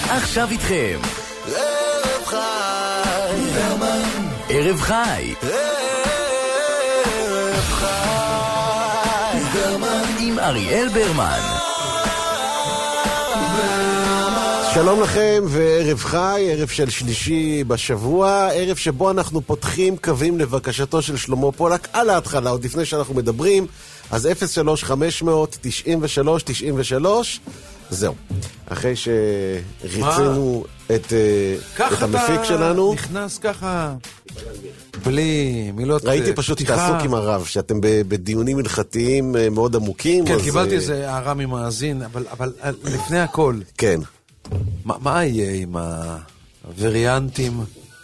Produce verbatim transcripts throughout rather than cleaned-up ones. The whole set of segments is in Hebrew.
עכשיו איתכם ערב חי ברמן, ערב חי ערב חי ברמן, עם אריאל ברמן. שלום לכם וערב חי, ערב של שלישי בשבוע, ערב שבו אנחנו פותחים קווים לבקשתו של שלמה פולק על ההתחלה, עוד לפני שאנחנו מדברים. אז אפס שלוש חמש מאות תשעים ושלוש תשעים ושלוש. זהו, אחרי שריצינו את, את המפיק שלנו. נכנס ככה בלי מילות פתיחה. ראיתי פשוט התעסוק עם הרב, שאתם בדיונים הלכתיים מאוד עמוקים. כן, אז... קיבלתי איזה הערה ממאזין, אבל, אבל לפני הכל. כן. מה, מה יהיה עם הווריאנטים?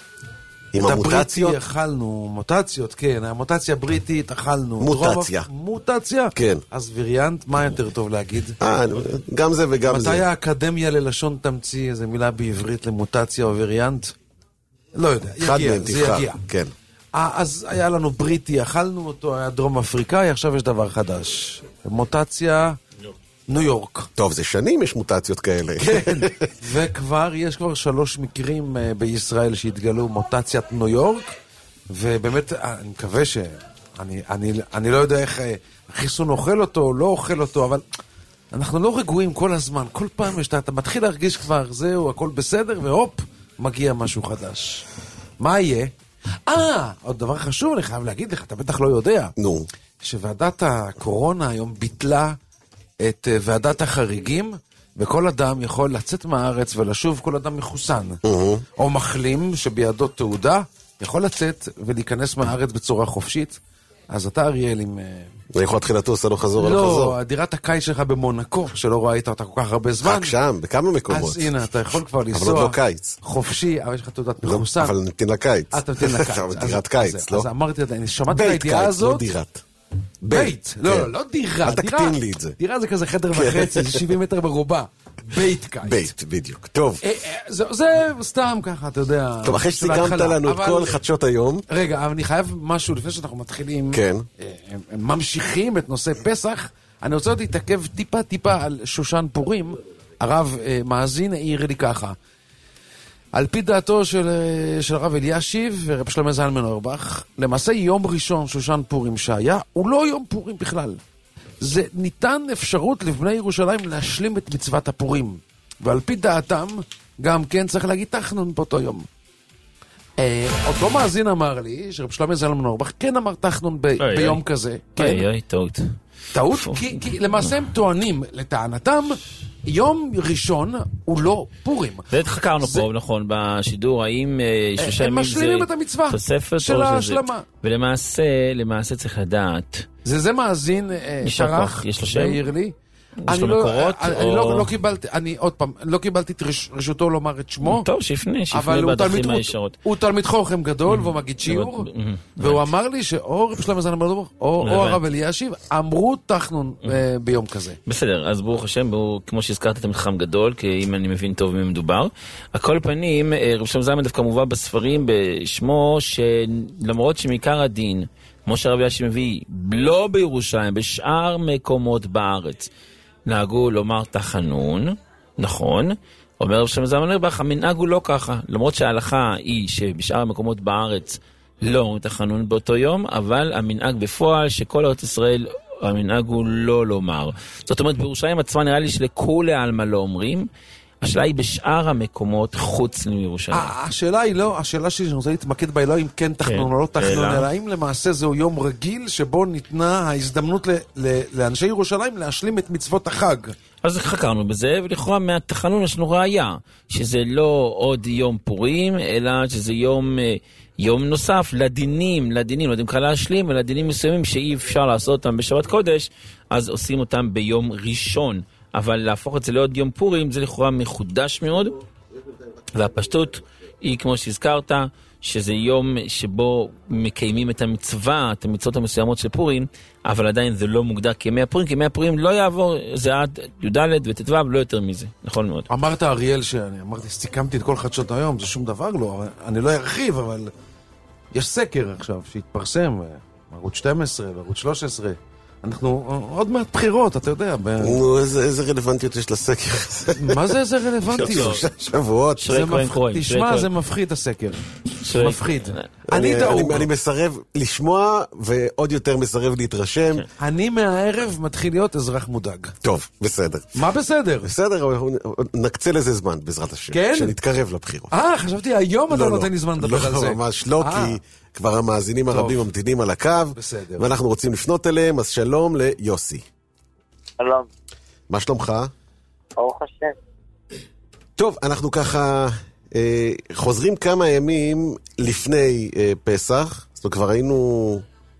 עם המוטציות? הבריטי אכלנו, מוטציות, כן, המוטציה הבריטית אכלנו. מוטציה. דרום, מוטציה? כן. אז וריאנט, מה יותר טוב להגיד? אה, גם זה וגם מתי זה. מתי האקדמיה ללשון תמציא איזה מילה בעברית למוטציה או וריאנט? לא יודע, יגיע, זה תבחר, יגיע. כן. אה, אז היה לנו בריטי, אכלנו אותו, היה דרום אפריקאי, עכשיו יש דבר חדש. מוטציה... ניו יורק. טוב, זה שנים יש מוטציות כאלה. כן, וכבר, יש כבר שלוש מקרים uh, בישראל שהתגלו מוטציית ניו יורק, ובאמת, אני מקווה ש... אני, אני, אני לא יודע איך uh, החיסון אוכל אותו, לא אוכל אותו, אבל אנחנו לא רגועים כל הזמן. כל פעם יש, אתה מתחיל להרגיש כבר, זהו, הכל בסדר, והופ, מגיע משהו חדש. מה יהיה? אה, עוד דבר חשוב, אני חייב להגיד לך, אתה בטח לא יודע. נו. שוועדת הקורונה היום ביטלה את ועדת החריגים, וכל אדם יכול לצאת מהארץ ולשוב, כל אדם מחוסן. Mm-hmm. או מחלים שבידו תעודה, יכול לצאת ולהיכנס מהארץ בצורה חופשית. אז אתה, אריאל, עם... אני יכול להתחיל לטוס, לא חזור על לא, החזור. דירת הקיץ שלך במונקו, שלא ראית אותה כל כך הרבה זמן. רק שם, בכמה מקומות. אז הנה, אתה יכול כבר לנסוע... אבל עוד לא קיץ. חופשי, אבל יש לך תעודת מחוסן. אבל נתין לקיץ. אתה נתין לקיץ. אבל דירת קיץ, לא? אז אמרתי, אני שמעתי את הידיעה הזאת. בית קיץ, לא דירת. בית, לא, לא, לא דירה. אל תקטין לי את זה. דירה זה כזה חדר וחצי, זה שבעים מטר ברובע. בית קיץ. בית, בדיוק. טוב. זה סתם ככה, אתה יודע. טוב, אחרי שסיכמת לנו את כל חדשות היום. רגע, אבל אני חייב משהו לפני שאנחנו מתחילים. כן. ממשיכים את נושא פסח. אני רוצה עוד להתעכב טיפה טיפה על שושן פורים. הרב מאזין העיר לי ככה. על פי דעתו של, של הרב אלישיב ורב שלמה זלמן אוירבך, למעשה יום ראשון שושן פורים שהיה, הוא לא יום פורים בכלל. זה ניתן אפשרות לבני ירושלים להשלים את מצוות הפורים. ועל פי דעתם, גם כן צריך להגיד תחנון באותו יום. אה, אותו מאזין אמר לי, שרב שלמה זלמן אוירבך כן אמר תחנון ב, אוי, ביום אוי. כזה. אוי, כן. אוי, טעות. טעות? כי, כי למעשה הם טוענים, לטענתם, יום ראשון הוא לא פורים. זה חקרנו פה, נכון, בשידור, האם שלושה ימים זה... הם משלימים את המצווה של ההשלמה. ולמעשה, למעשה צריך לדעת... זה זה מאזין שרח, העיר לי. יש לו מקורות? אני לא קיבלתי, אני עוד פעם, לא קיבלתי את רשותו לומר את שמו. טוב, שיפנה, שיפנה בדרכים הישרות. הוא תלמיד חוכם גדול, והוא מגיד שיעור, והוא אמר לי שאו רב שלמה זלמן אוירבך, או הרב אלישיב, אמרו תחנון ביום כזה. בסדר, אז ברוך השם, כמו שהזכרת תלמיד חכם גדול, כי אם אני מבין טוב מי מדובר. הכל פנים, רב שלמה זלמן דווקא מובא בספרים בשמו, שלמרות שמעיקר הדין, כמו שהרב אלישיב מביא, לא בירושלים, בשאר מקומות בארץ, נהגו לומר תחנון, נכון, אומר רב שלמה זלמן אוירבך, המנהג הוא לא ככה, למרות שההלכה היא שבשאר המקומות בארץ לא אומרים תחנון באותו יום, אבל המנהג בפועל שכל ארץ ישראל, המנהג הוא לא לומר. זאת אומרת, בירושלים עצמה נראה לי שלכולי עלמא לא אומרים, השאלה היא בשאר המקומות חוץ מירושלים. השאלה היא לא, השאלה שלי שאני רוצה להתמקד בה, היא לא אם כן תחנון או לא תחנון, אלא אם למעשה זהו יום רגיל שבו ניתנה ההזדמנות לאנשי ירושלים להשלים את מצוות החג. אז חקרנו בזה, ולכאורה מהתחנון יש לנו ראיה, שזה לא עוד יום פורים, אלא שזה יום, יום נוסף לדינים, לדינים, לא יודעים כלל להשלים, ולדינים מסוימים שאי אפשר לעשות אותם בשבת קודש, אז עושים אותם ביום ראשון. אבל להפוך את זה לעוד יום פורים, זה לכאורה מחודש מאוד, והפשטות היא, כמו שהזכרת, שזה יום שבו מקיימים את המצווה, את המצוות המסוימות של פורים, אבל עדיין זה לא מוגדר כימי הפורים, כי ימי הפורים לא יעבור, זה עד י"ד ותתו"ב, לא יותר מזה, נכון מאוד. אמרת אריאל שאני אמרתי, סיכמתי את כל חדשות היום, זה שום דבר לא, אני לא ארחיב, אבל יש סקר עכשיו שהתפרסם, בערוץ שתים עשרה, בערוץ שלוש עשרה, אנחנו עוד מעט בחירות, אתה יודע. נו, איזה רלוונטיות יש לסקר? מה זה איזה רלוונטיות? שבועות. תשמע, זה מפחיד הסקר. מפחיד. אני מסרב לשמוע, ועוד יותר מסרב להתרשם. אני מהערב מתחיל להיות אזרח מודאג. טוב, בסדר. מה בסדר? בסדר, נקצה לזה זמן, בעזרת השם. כן? שנתקרב לבחירות. אה, חשבתי, היום אתה נותן לי זמן לדבר על זה. לא, ממש לא, כי כבר המאזינים הרבים ממתינים על הקו. בסדר. ואנחנו רוצים לפנות אליהם, אז שלום ליוסי. שלום. מה שלומך? ברוך השם. טוב, אנחנו ככה אה, חוזרים כמה ימים לפני אה, פסח, זאת אומרת, כבר היינו...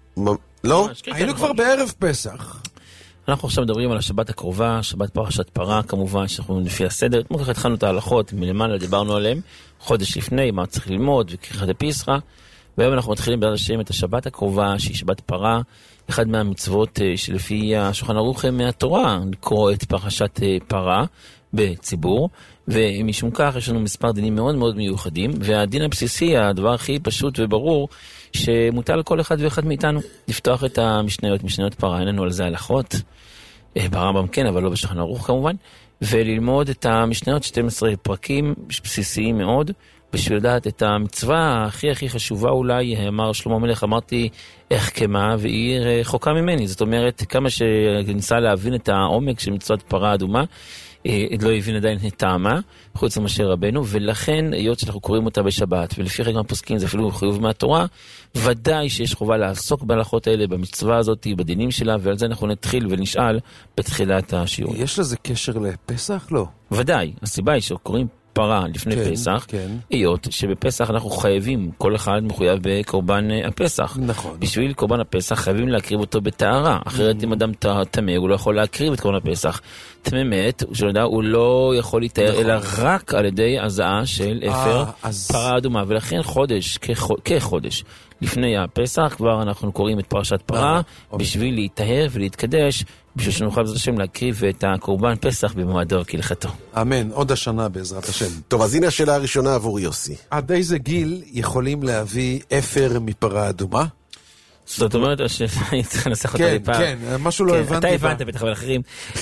לא? היינו כבר בערב פסח. אנחנו עכשיו מדברים על השבת הקרובה, שבת פרשת פרה, כמובן שאנחנו לפי הסדר, כמו כך התחלנו את ההלכות, מלמעלה דיברנו עליהם, חודש לפני, מה צריך ללמוד, וככה דפיסחה, והיום אנחנו מתחילים בעזרת השם את השבת הקרובה, שהיא שבת פרה, אחד מהמצוות שלפי השולחן ערוך מהתורה, לקרוא את פרשת פרה בציבור, ומשום כך יש לנו מספר דינים מאוד מאוד מיוחדים, והדין הבסיסי, הדבר הכי פשוט וברור, שמוטל לכל אחד ואחד מאיתנו לפתוח את המשניות, משניות פרה, אין לנו על זה הלכות, ברמב"ם כן, אבל לא בשולחן ערוך כמובן, וללמוד את המשניות, שנים עשר פרקים בסיסיים מאוד, בשביל לדעת את המצווה הכי הכי חשובה אולי, אמר שלמה המלך, אמרתי איך כמה, והיא רחוקה ממני, זאת אומרת, כמה שניסה להבין את העומק של מצוות פרה אדומה, לא הבין עדיין את טעמה, חוץ למשה רבנו, ולכן, היות שאנחנו קוראים אותה בשבת, ולפי חלק מהפוסקים זה אפילו חיוב מהתורה, ודאי שיש חובה לעסוק בהלכות האלה, במצווה הזאת, בדינים שלה, ועל זה אנחנו נתחיל ונשאל בתחילת השיעור. יש לזה קשר לפסח? לא. ודאי, הסיבה היא שקוראים פרה לפני כן, פסח, כן. היות שבפסח אנחנו חייבים, כל אחד מחויב בקורבן הפסח. נכון. בשביל קורבן הפסח חייבים להקריב אותו בטהרה, אחרת אם אדם טמא הוא לא יכול להקריב את קורבן הפסח. טמא מת, הוא לא יכול להתאר, נכון. אלא רק על ידי הזעה של אפר אז... פרה אדומה, ולכן חודש, כחודש, לפני הפסח כבר אנחנו קוראים את פרשת פרה, בשביל להתאר ולהתקדש, בשביל שנוכל בעזרת השם להקריב את הקורבן פסח במועדו כהלכתו. אמן, עוד השנה בעזרת השם. טוב, אז הנה השאלה הראשונה עבור יוסי. עד איזה גיל יכולים להביא אפר מפרה אדומה? זאת אומרת, שאני צריך לנסח אותה כן, לפעם. כן, משהו לא הבנתי. אתה הבנת בטח, אבל אחרים.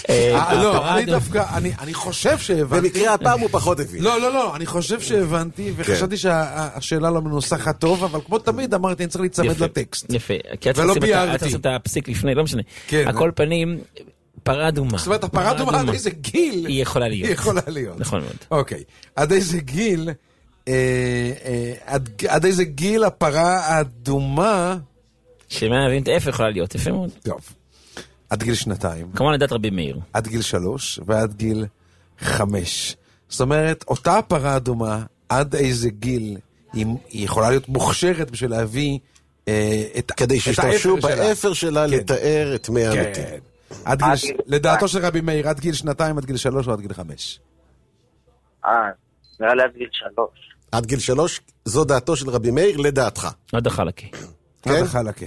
לא, אני דווקא, אני חושב שהבנתי. במקרה הפעם הוא פחות הבין. לא, לא, לא, אני חושב שהבנתי, וחשבתי שהשאלה לא מנוסחת טוב, אבל כמו תמיד אמרתי, אני צריך להצמד לטקסט. יפה, ולא ביארתי. אתה עושה את הפסיק לפני, לא משנה. כן. הכל פנים, פרה אדומה. זאת אומרת, הפרה אדומה עד איזה גיל? היא יכולה להיות. היא יכולה להיות. נכון מאוד. אוקיי, עד איזה גיל, עד איזה גיל הפרה האדומה... שמה נבין את האפר יכולה להיות, יפה מאוד. טוב. עד גיל שנתיים. כמובן לדעת רבי מאיר. עד גיל שלוש ועד גיל חמש. זאת אומרת, אותה פרה אדומה, עד איזה גיל, היא יכולה להיות מוכשרת בשביל להביא אה, את, כדי את שישתמשו האפר שלה. באפר שלה כן. לתאר את מי המתים. כן. עד גיל, ש... לדעתו של רבי מאיר, עד גיל שנתיים, עד גיל שלוש או עד גיל חמש. אה, נראה לי עד גיל שלוש. עד גיל שלוש, זו דעתו של רבי מאיר, לדעתך. עד החלקי. עד החלקה.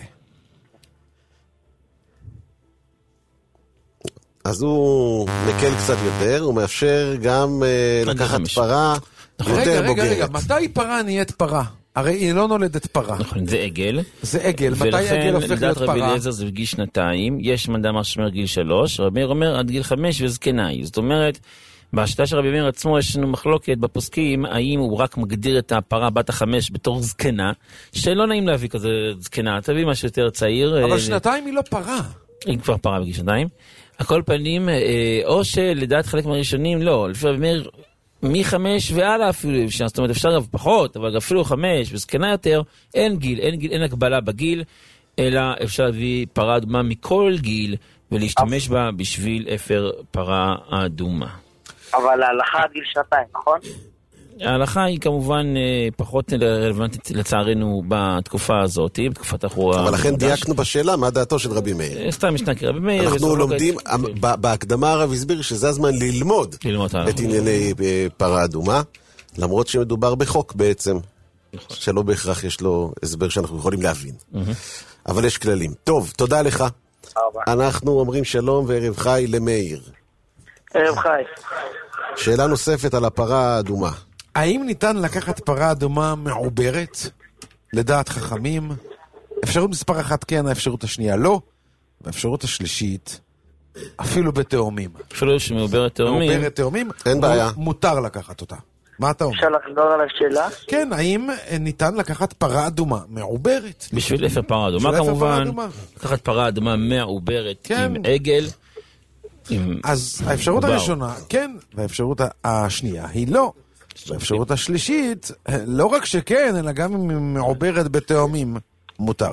אז הוא מקל קצת יותר, הוא מאפשר גם uh, לקחת פרה יותר רגע, בוגרת. רגע, רגע, מתי פרה נהיית פרה? הרי היא לא נולדת פרה. נכון, זה עגל. זה עגל, מתי עגל הופך להיות ולכן, לדעת רבי פרה? אליעזר זה בגיל שנתיים, יש מדם השמר גיל שלוש, רבי מאיר אומר עד גיל חמש וזקנאי. זאת אומרת, בשיטה של רבי מאיר עצמו יש לנו מחלוקת בפוסקים, האם הוא רק מגדיר את הפרה בת החמש בתור זקנה, שלא נעים להביא כזה זקנה, תביא משהו יותר צעיר. אבל שנתיים היא לא פרה. היא כבר פרה בגיל שנתיים. הכל פנים, או שלדעת חלק מהראשונים, לא, לפי רבי מאיר, מחמש ועלה אפילו, זאת אומרת אפשר גם פחות, אבל אפילו חמש וזקנה יותר, אין גיל, אין גיל, אין הגבלה בגיל, אלא אפשר להביא פרה אדומה מכל גיל, ולהשתמש בה בשביל אפר פרה אדומה. אבל ההלכה עד גיל שנתיים, נכון? ההלכה היא כמובן פחות רלוונטית לצערנו בתקופה הזאת, בתקופת החורה. אבל לכן דייקנו בשאלה מה דעתו של רבי מאיר. סתם משנה כרבי מאיר. אנחנו לומדים, בהקדמה הרב הסביר שזה הזמן ללמוד את ענייני פרה אדומה, למרות שמדובר בחוק בעצם, שלא בהכרח יש לו הסבר שאנחנו יכולים להבין. אבל יש כללים. טוב, תודה לך. אנחנו אומרים שלום וערב חי למאיר. ערב חי. שאלה נוספת על הפרה האדומה. האם ניתן לקחת פרה אדומה מעוברת? לדעת חכמים? אפשרות מספר אחת כן, האפשרות השנייה לא. באפשרות השלישית, אפילו בתאומים. אפילו שמעוברת תאומים. מעוברת תאומים, אין בעיה. מותר לקחת אותה. מה אתה אומר? אפשר לחזור על השאלה? כן, האם ניתן לקחת פרה אדומה מעוברת? בשביל אפר פרה אדומה בשביל אפר פרה כמובן, אדומה. לקחת פרה אדומה מעוברת כן. עם עגל. עם אז האפשרות עובר. הראשונה, כן, והאפשרות השנייה היא לא. והאפשרות השלישית, לא רק שכן, אלא גם אם היא מעוברת בתאומים, מותר.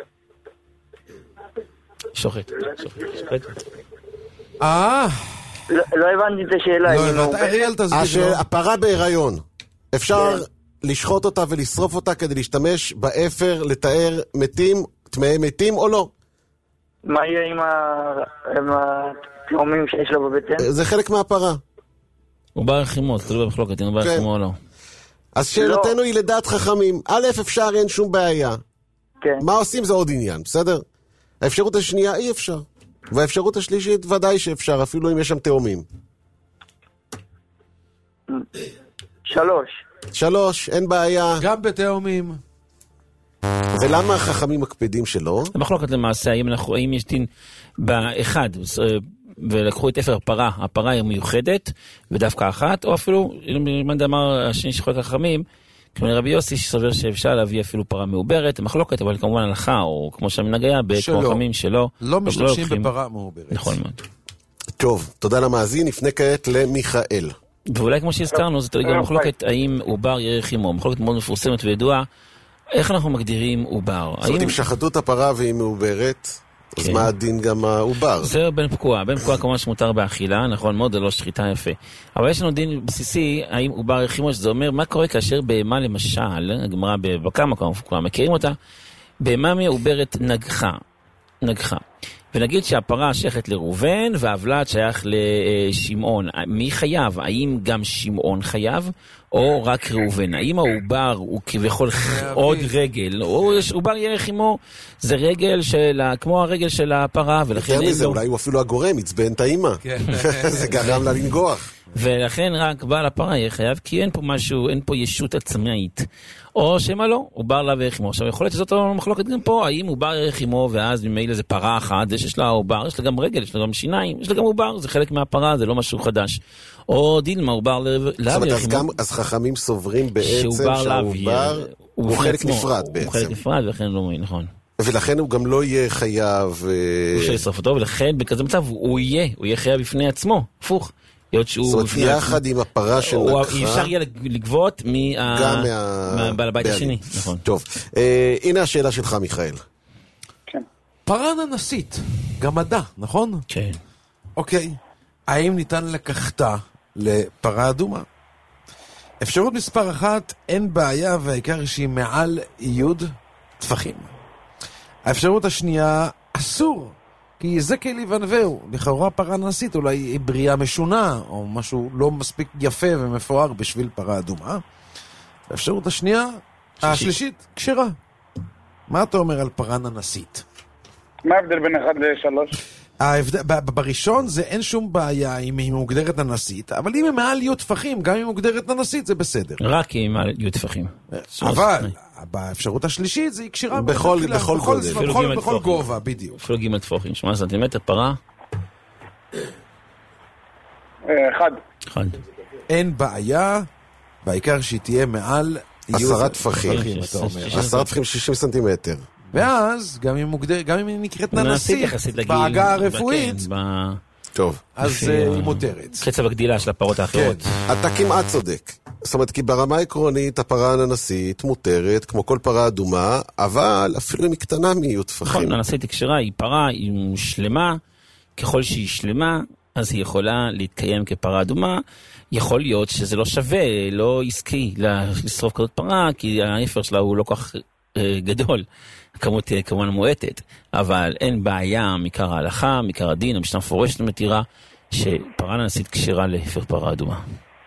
שוחט, שוחט, שוחט. אה, לא לא הבנתי את השאלה. לא אם הבנת, הוא- אריאל תסביר. השאל- לו. הפרה בהיריון, אפשר לשחוט אותה ולשרוף אותה כדי להשתמש באפר לתאר מתים, טמאי מתים או לא? מה יהיה עם ה- עם התאומים שיש לו בבטן? זה חלק מהפרה. הוא בא רחימות, תלוי במחלוקת, אם הוא בא כן. רחימו או לא. אז שאלתנו היא לדעת חכמים. א', אפשר, אין שום בעיה. כן. מה עושים זה עוד עניין, בסדר? האפשרות השנייה אי אפשר. והאפשרות השלישית ודאי שאפשר, אפילו אם יש שם תאומים. שלוש. שלוש, אין בעיה. גם בתאומים. ולמה החכמים מקפידים שלא? המחלוקת למעשה, האם אנחנו, האם יש דין באחד, ולקחו את אפר פרה, הפרה היא מיוחדת, ודווקא אחת, או אפילו, למד אמר השני שחולק החכמים, כמו רבי יוסי שסובר שאפשר להביא אפילו פרה מעוברת, המחלוקת, אבל כמובן הלכה, או כמו שהמנהג היה, שלא. בכמו חכמים שלא. לא משתמשים לוקחים. בפרה מעוברת. נכון מאוד. טוב, תודה למאזין, נפנה כעת למיכאל. ואולי כמו שהזכרנו, זאת גם מחלוקת האם עובר יהיה רחימו, מחלוקת מאוד מפורסמת וידועה, איך אנחנו מגדירים עובר? זאת אומרת, אם שחטו את הפרה והיא מעוברת, אז כן. מה הדין גם העובר? זה בן פקוע, בן פקוע כמובן שמותר באכילה, נכון מאוד, זה לא שחיטה יפה. אבל יש לנו דין בסיסי, האם עובר רחימו, שזה אומר, מה קורה כאשר בהמה למשל, הגמרא בבקמה, כבר מכירים אותה, בהמה מעוברת נגחה, נגחה. ונגיד שהפרה שייכת לראובן, והוולד שייך לשמעון. מי חייב? האם גם שמעון חייב, או רק ראובן? האם העובר הוא כביכול עוד רגל, או יש עובר ירח עמו, זה רגל של, כמו הרגל של הפרה, ולכן יותר אין מזה, לו... אולי הוא אפילו הגורם, עצבן את האמא. זה גרם לה לנגוח. ולכן רק בעל הפרה יהיה חייב, כי אין פה משהו, אין פה ישות עצמאית. או שמה לא, הוא בר לה וירח עמו. עכשיו, יכול להיות שזאת המחלוקת גם פה, האם הוא בר ירח עמו, ואז ממילא זה פרה אחת, זה שיש לה עובר, יש לה גם רגל, יש לה גם שיניים, יש לה גם עובר, זה חלק מהפרה, זה לא משהו חדש. או דילמה, הוא בר לה זאת אומרת, וירח אז עמו. גם, אז חכמים סוברים בעצם שהעובר הוא בפני חלק עצמו, נפרד הוא בעצם. חלק נפרד, ולכן לא מועיל, נכון. ולכן הוא גם לא יהיה חייב... הוא שישרף אותו, ולכן בכזה מצב הוא יהיה, הוא יהיה חייב בפני עצמו, הפוך. זאת אומרת, יחד עם הפרה שנקחה... אפשר יהיה לגבות גם מהבעל הבית השני. נכון. טוב, אה, הנה השאלה שלך, מיכאל. כן. פרה ננסית, גמדה, נכון? כן. אוקיי, האם ניתן לקחתה לפרה אדומה? אפשרות מספר אחת, אין בעיה, והעיקר שהיא מעל יוד טפחים. האפשרות השנייה, אסור, כי זה כלי ונבאו. לכאורה פרה ננסית אולי היא בריאה משונה, או משהו לא מספיק יפה ומפואר בשביל פרה אדומה. האפשרות השנייה, השלישית, כשרה. מה אתה אומר על פרה ננסית? מה ההבדל בין אחד לשלוש? ההבדל, ב- בראשון זה אין שום בעיה אם היא מוגדרת ננסית, אבל אם היא מעל יוד טפחים, גם אם היא מוגדרת ננסית זה בסדר. רק עם יהיו טפחים. אבל באפשרות השלישית זה היא קשירה בכל- מלכתחילה, בכל בכל גודל. זמן, אפילו בכל- ג' בכל טפחים. גובה, בדיוק. אפילו ג' טפוחים, שמונה סנטימטר, פרה, אה, אחד. אחד. אין בעיה, בעיקר שהיא תהיה מעל יוד עשרה טפחים. אתה אומר. עשרה טפחים שישים סנטימטר. ואז גם אם מוגדר, גם אם היא נקראת ננסית ננסית יחסית לגיל. בעגה הרפואית, כן, טוב. אז לפי אה, ה- היא מותרת. בקצב הגדילה של הפרות האחרות. אתה כמעט צודק. זאת אומרת, כי ברמה העקרונית הפרה הננסית מותרת, כמו כל פרה אדומה, אבל אפילו אם היא קטנה מיהיו טפחים. נכון, ננסית היא כשרה, היא פרה, היא שלמה, ככל שהיא שלמה, אז היא יכולה להתקיים כפרה אדומה. יכול להיות שזה לא שווה, לא עסקי לשרוף כזאת פרה, כי האפר שלה הוא לא כל כך אה, גדול, הכמות אה, כמובן מועטת, אבל אין בעיה מכר ההלכה, מכר הדין, המשנה מפורשת מתירה, שפרה ננסית כשרה לאפר פרה אדומה.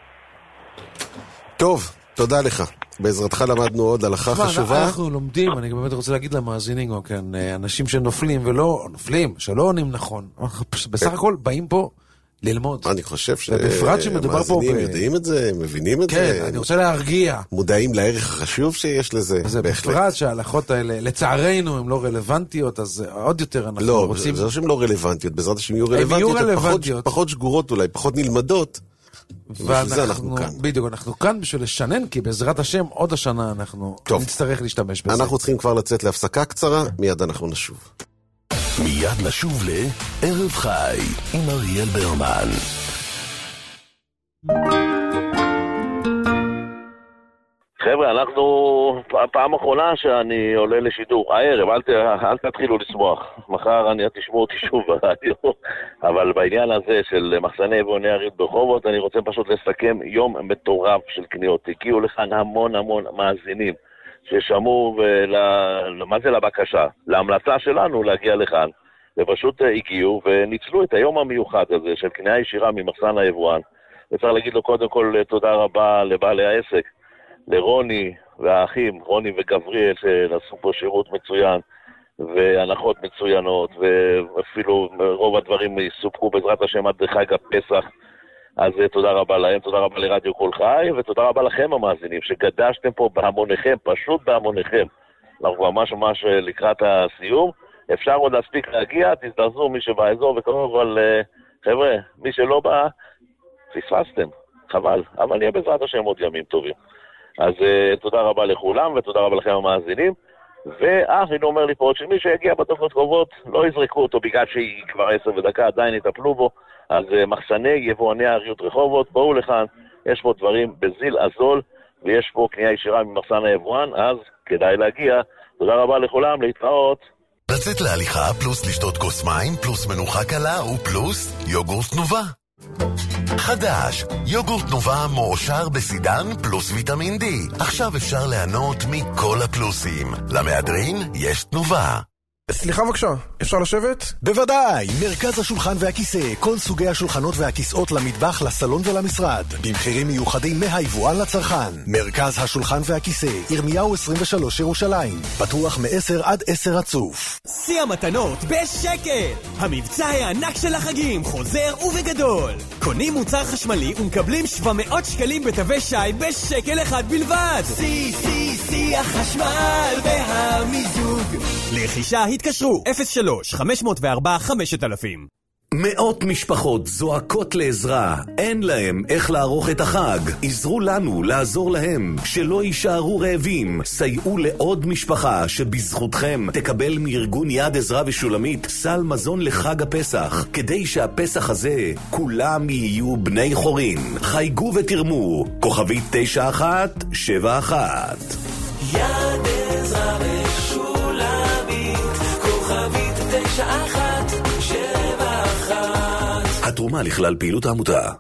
טוב, תודה לך. בעזרתך למדנו עוד הלכה תשמע, חשובה. אנחנו לומדים, אני באמת רוצה להגיד למאזינים, או כן, אנשים שנופלים ולא, נופלים, שלא עונים נכון. בסך הכל באים פה ללמוד. אני חושב בפרט שמדובר פה שהמאזינים יודעים את זה, מבינים את זה. כן, אני רוצה להרגיע. מודעים לערך החשוב שיש לזה. זה בפרט שההלכות האלה, לצערנו, הן לא רלוונטיות, אז עוד יותר אנחנו לא, רוצים... לא, זה לא שהן לא רלוונטיות, בעזרת השם יהיו רלוונטיות, הן יהיו רלוונטיות. פחות שגורות אולי, פחות נלמדות. ואנחנו, בדיוק, אנחנו כאן בשביל לשנן, כי בעזרת השם עוד השנה אנחנו נצטרך להשתמש בזה. אנחנו צריכים כבר לצאת להפסקה קצרה, מיד אנחנו נשוב. מיד נשוב לערב חי עם אריאל ברמן. חבר'ה, אנחנו פעם אחרונה שאני עולה לשידור, הערב, אל, ת, אל תתחילו לשמוח, מחר אני תשמעו אותי שוב ברדיו, אבל בעניין הזה של מחסני יבואני עריות ברחובות, אני רוצה פשוט לסכם יום מטורף של קניות. הגיעו לכאן המון המון מאזינים ששמעו, ול... מה זה לבקשה? להמלצה שלנו להגיע לכאן, ופשוט הגיעו וניצלו את היום המיוחד הזה של קנייה ישירה ממחסן היבואן, וצריך להגיד לו קודם כל תודה רבה לבעלי העסק, לרוני והאחים, רוני וגבריאל, שנעשו פה שירות מצוין והנחות מצוינות, ואפילו רוב הדברים יסופקו בעזרת השם עד חג הפסח. אז תודה רבה להם, תודה רבה לרדיו כל חי, ותודה רבה לכם המאזינים שגדשתם פה בהמוניכם, פשוט בהמוניכם. אנחנו ממש ממש לקראת הסיום, אפשר עוד להספיק להגיע, תזדרזו מי שבאזור, וכמובן, אבל חבר'ה, מי שלא בא, פספסתם, חבל, אבל נהיה בעזרת השם עוד ימים טובים. אז uh, תודה רבה לכולם, ותודה רבה לכם המאזינים. ואח, אני אומר לי פה, שמי שיגיע בדקות קרובות, לא יזרקו אותו בגלל שהיא כבר עשר ודקה, עדיין יטפלו בו. אז uh, מחסני יבואני עריות רחובות, בואו לכאן, יש פה דברים בזיל הזול, ויש פה קנייה ישירה ממחסן היבואן, אז כדאי להגיע. תודה רבה לכולם, להתראות. לצאת להליכה, פלוס לשתות כוס מים, פלוס מנוחה קלה, ופלוס יוגורט תנובה. חדש, יוגורט תנובה מועשר בסידן פלוס ויטמין D. עכשיו אפשר ליהנות מכל הפלוסים. למהדרין יש תנובה. סליחה בבקשה, אפשר לשבת? בוודאי, מרכז השולחן והכיסא, כל סוגי השולחנות והכיסאות למטבח, לסלון ולמשרד, במחירים מיוחדים מהיבואן לצרכן. מרכז השולחן והכיסא, ירמיהו עשרים ושלוש ירושלים, פתוח מ-עשר עד עשר רצוף. שיא המתנות בשקל! המבצע הענק של החגים חוזר ובגדול. קונים מוצר חשמלי ומקבלים שבע מאות שקלים בתווי שי בשקל אחד בלבד. שיא, שיא, שיא החשמל והמיזוג. לרכישה התקשרו אפס שלוש חמש אפס ארבע חמשת אלפים. מאות משפחות זועקות לעזרה, אין להם איך לערוך את החג. עזרו לנו לעזור להם, שלא יישארו רעבים. סייעו לעוד משפחה שבזכותכם תקבל מארגון יד עזרה ושולמית סל מזון לחג הפסח, כדי שהפסח הזה כולם יהיו בני חורין. חייגו ותרמו, כוכבית תשע אחת שבע אחת. יד עזרה ושולמית, כוכבית תשע אחת שבע אחת. התרומה לכלל פעילות העמותה.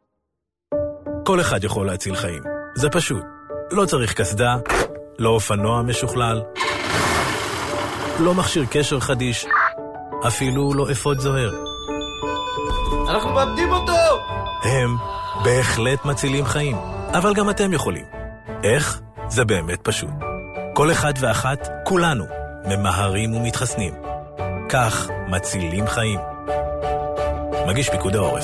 כל אחד יכול להציל חיים. זה פשוט. לא צריך כסדה, לא אופנוע משוכלל, לא מכשיר קשר חדיש, אפילו לא אפוד זוהר. אנחנו מאבדים אותו! הם בהחלט מצילים חיים, אבל גם אתם יכולים. איך? זה באמת פשוט. כל אחד ואחת, כולנו, ממהרים ומתחסנים. כך מצילים חיים. מגיש פיקוד העורף.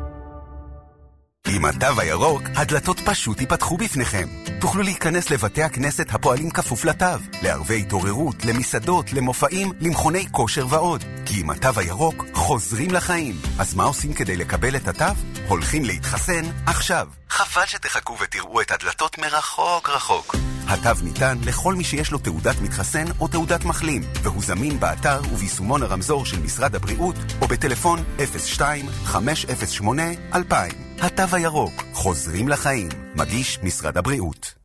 עם התו הירוק, הדלתות פשוט ייפתחו בפניכם. תוכלו להיכנס לבתי הכנסת הפועלים כפוף לתו, לערבי התעוררות, למסעדות, למופעים, למכוני כושר ועוד. כי עם התו הירוק חוזרים לחיים. אז מה עושים כדי לקבל את התו? הולכים להתחסן עכשיו. חבל שתחכו ותראו את הדלתות מרחוק רחוק. התו ניתן לכל מי שיש לו תעודת מתחסן או תעודת מחלים, והוא זמין באתר וביישומון הרמזור של משרד הבריאות, או בטלפון אפס שתיים חמש אפס שמונה אלפיים. התו הירוק, חוזרים לחיים. מגיש משרד הבריאות.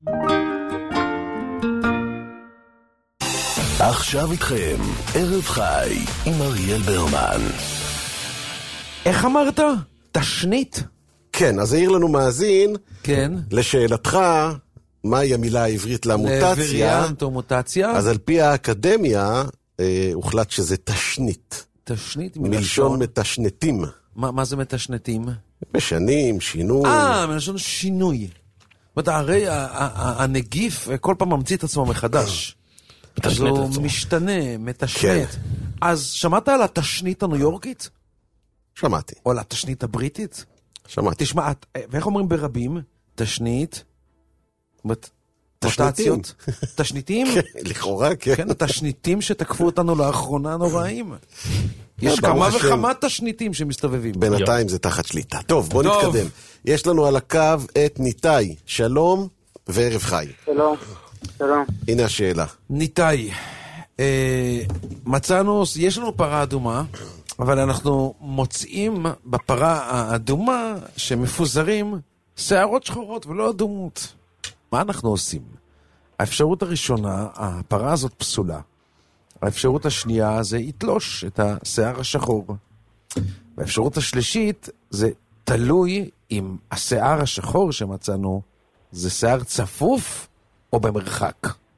עכשיו איתכם, ערב חי עם אריאל ברמן. איך אמרת? תשנית? כן, אז העיר לנו מאזין. כן. לשאלתך, מהי המילה העברית למוטציה? לווריאנט או מוטציה? אז על פי האקדמיה, אה, הוחלט שזה תשנית. תשנית? מלשון מתשנתים. מה, מה זה מתשנתים? משנים, שינוי. אה, מלשון שינוי. זאת אומרת, הרי הנגיף כל פעם ממציא את עצמו מחדש. אז הוא משתנה, מתשנת. אז שמעת על התשנית הניו יורקית? שמעתי. או לתשנית הבריטית? שמעתי. תשמע, ואיך אומרים ברבים? תשנית? תשניתים. תשניתים? לכאורה, כן. כן, התשניתים שתקפו אותנו לאחרונה נוראים. יש כמה וכמה תשניתים שמסתובבים. בינתיים זה תחת שליטה. טוב, בוא נתקדם. יש לנו על הקו את ניתאי. שלום וערב חי. שלום. שלום. הנה השאלה. ניתאי, מצאנו, יש לנו פרה אדומה, אבל אנחנו מוצאים בפרה האדומה שמפוזרים שערות שחורות ולא אדומות. מה אנחנו עושים? האפשרות הראשונה, הפרה הזאת פסולה. האפשרות השנייה זה יתלוש את השיער השחור. והאפשרות השלישית זה תלוי אם השיער השחור שמצאנו זה שיער צפוף או במרחק.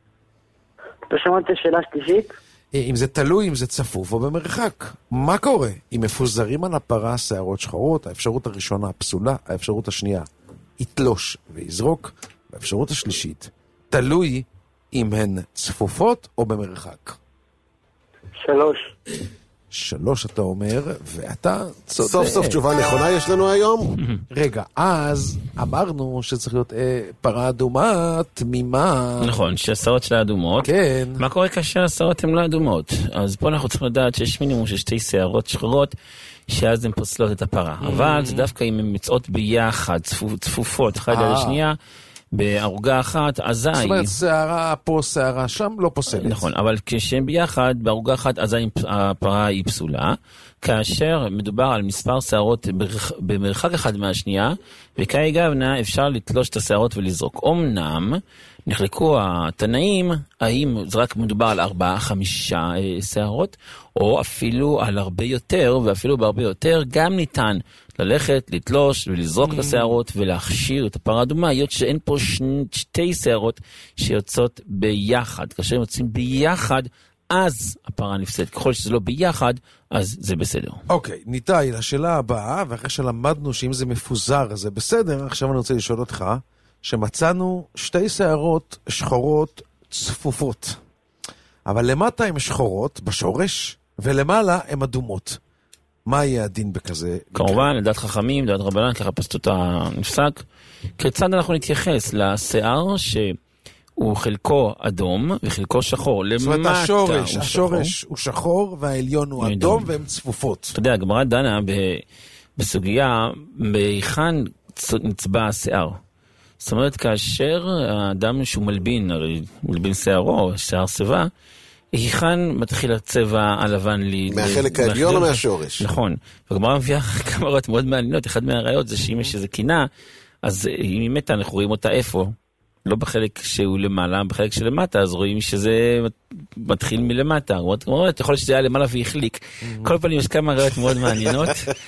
אתה שמעת את השאלה השלישית? אם זה תלוי אם זה צפוף או במרחק. מה קורה? אם מפוזרים על הפרה שערות שחורות, האפשרות הראשונה פסולה, האפשרות השנייה יתלוש ויזרוק, והאפשרות השלישית תלוי אם הן צפופות או במרחק. שלוש. שלוש אתה אומר, ואתה צודק. סוף סוף תשובה נכונה יש לנו היום. רגע, אז אמרנו שצריך להיות אה, פרה אדומה, תמימה. נכון, שהשערות שלה אדומות. כן. מה קורה כאשר השערות הן לא אדומות? אז פה אנחנו צריכים לדעת שיש מינימום של שתי שערות שחורות, שאז הן פוסלות את הפרה. אבל זה דווקא אם הן מצאות ביחד, צפופות, אחת על השנייה, בערוגה אחת, אזי... זאת אומרת, שערה פה, שערה שם, לא פוסלת. נכון, אבל כשהם ביחד, בערוגה אחת, אזי הפרה היא פסולה, כאשר מדובר על מספר שערות במרחק אחד מהשנייה, וכאי גבנה אפשר לתלוש את השערות ולזרוק. אמנם, נחלקו התנאים, האם זה רק מדובר על ארבעה, חמישה שערות, או אפילו על הרבה יותר, ואפילו בהרבה יותר, גם ניתן ללכת, לתלוש ולזרוק את השערות ולהכשיר את הפרה האדומה, היות שאין פה שני, שתי שערות שיוצאות ביחד. כאשר הם יוצאים ביחד, אז הפרה נפסדת. ככל שזה לא ביחד, אז זה בסדר. אוקיי, ניתאי, לשאלה הבאה, ואחרי שלמדנו שאם זה מפוזר, אז זה בסדר, עכשיו אני רוצה לשאול אותך, שמצאנו שתי שערות שחורות צפופות. אבל למטה הן שחורות בשורש, ולמעלה הן אדומות. מה יהיה הדין בכזה? כמובן, לדעת חכמים, לדעת רבנן, ככה פסטות הנפסק. כיצד אנחנו נתייחס לשיער שהוא חלקו אדום וחלקו שחור? זאת אומרת, השורש, השורש הוא שחור והעליון הוא אדום והן צפופות. אתה יודע, הגמרא דנה בסוגיה, בהיכן נצבע השיער. זאת אומרת, כאשר האדם שהוא מלבין, הרי מלבין שיערו, שיער שיבה, היכן מתחיל הצבע הלבן לי... מהחלק העליון או מהשורש? נכון. והגמרא מביאה כמה ראיות מאוד מעניינות. אחד מהראיות זה שאם יש איזו קינה, אז אם היא מתה, אנחנו רואים אותה איפה? לא בחלק שהוא למעלה, בחלק שלמטה, אז רואים שזה מתחיל מלמטה. אומרת, יכול להיות שזה היה למעלה והחליק. כל פעמים יש כמה ראיות מאוד מעניינות,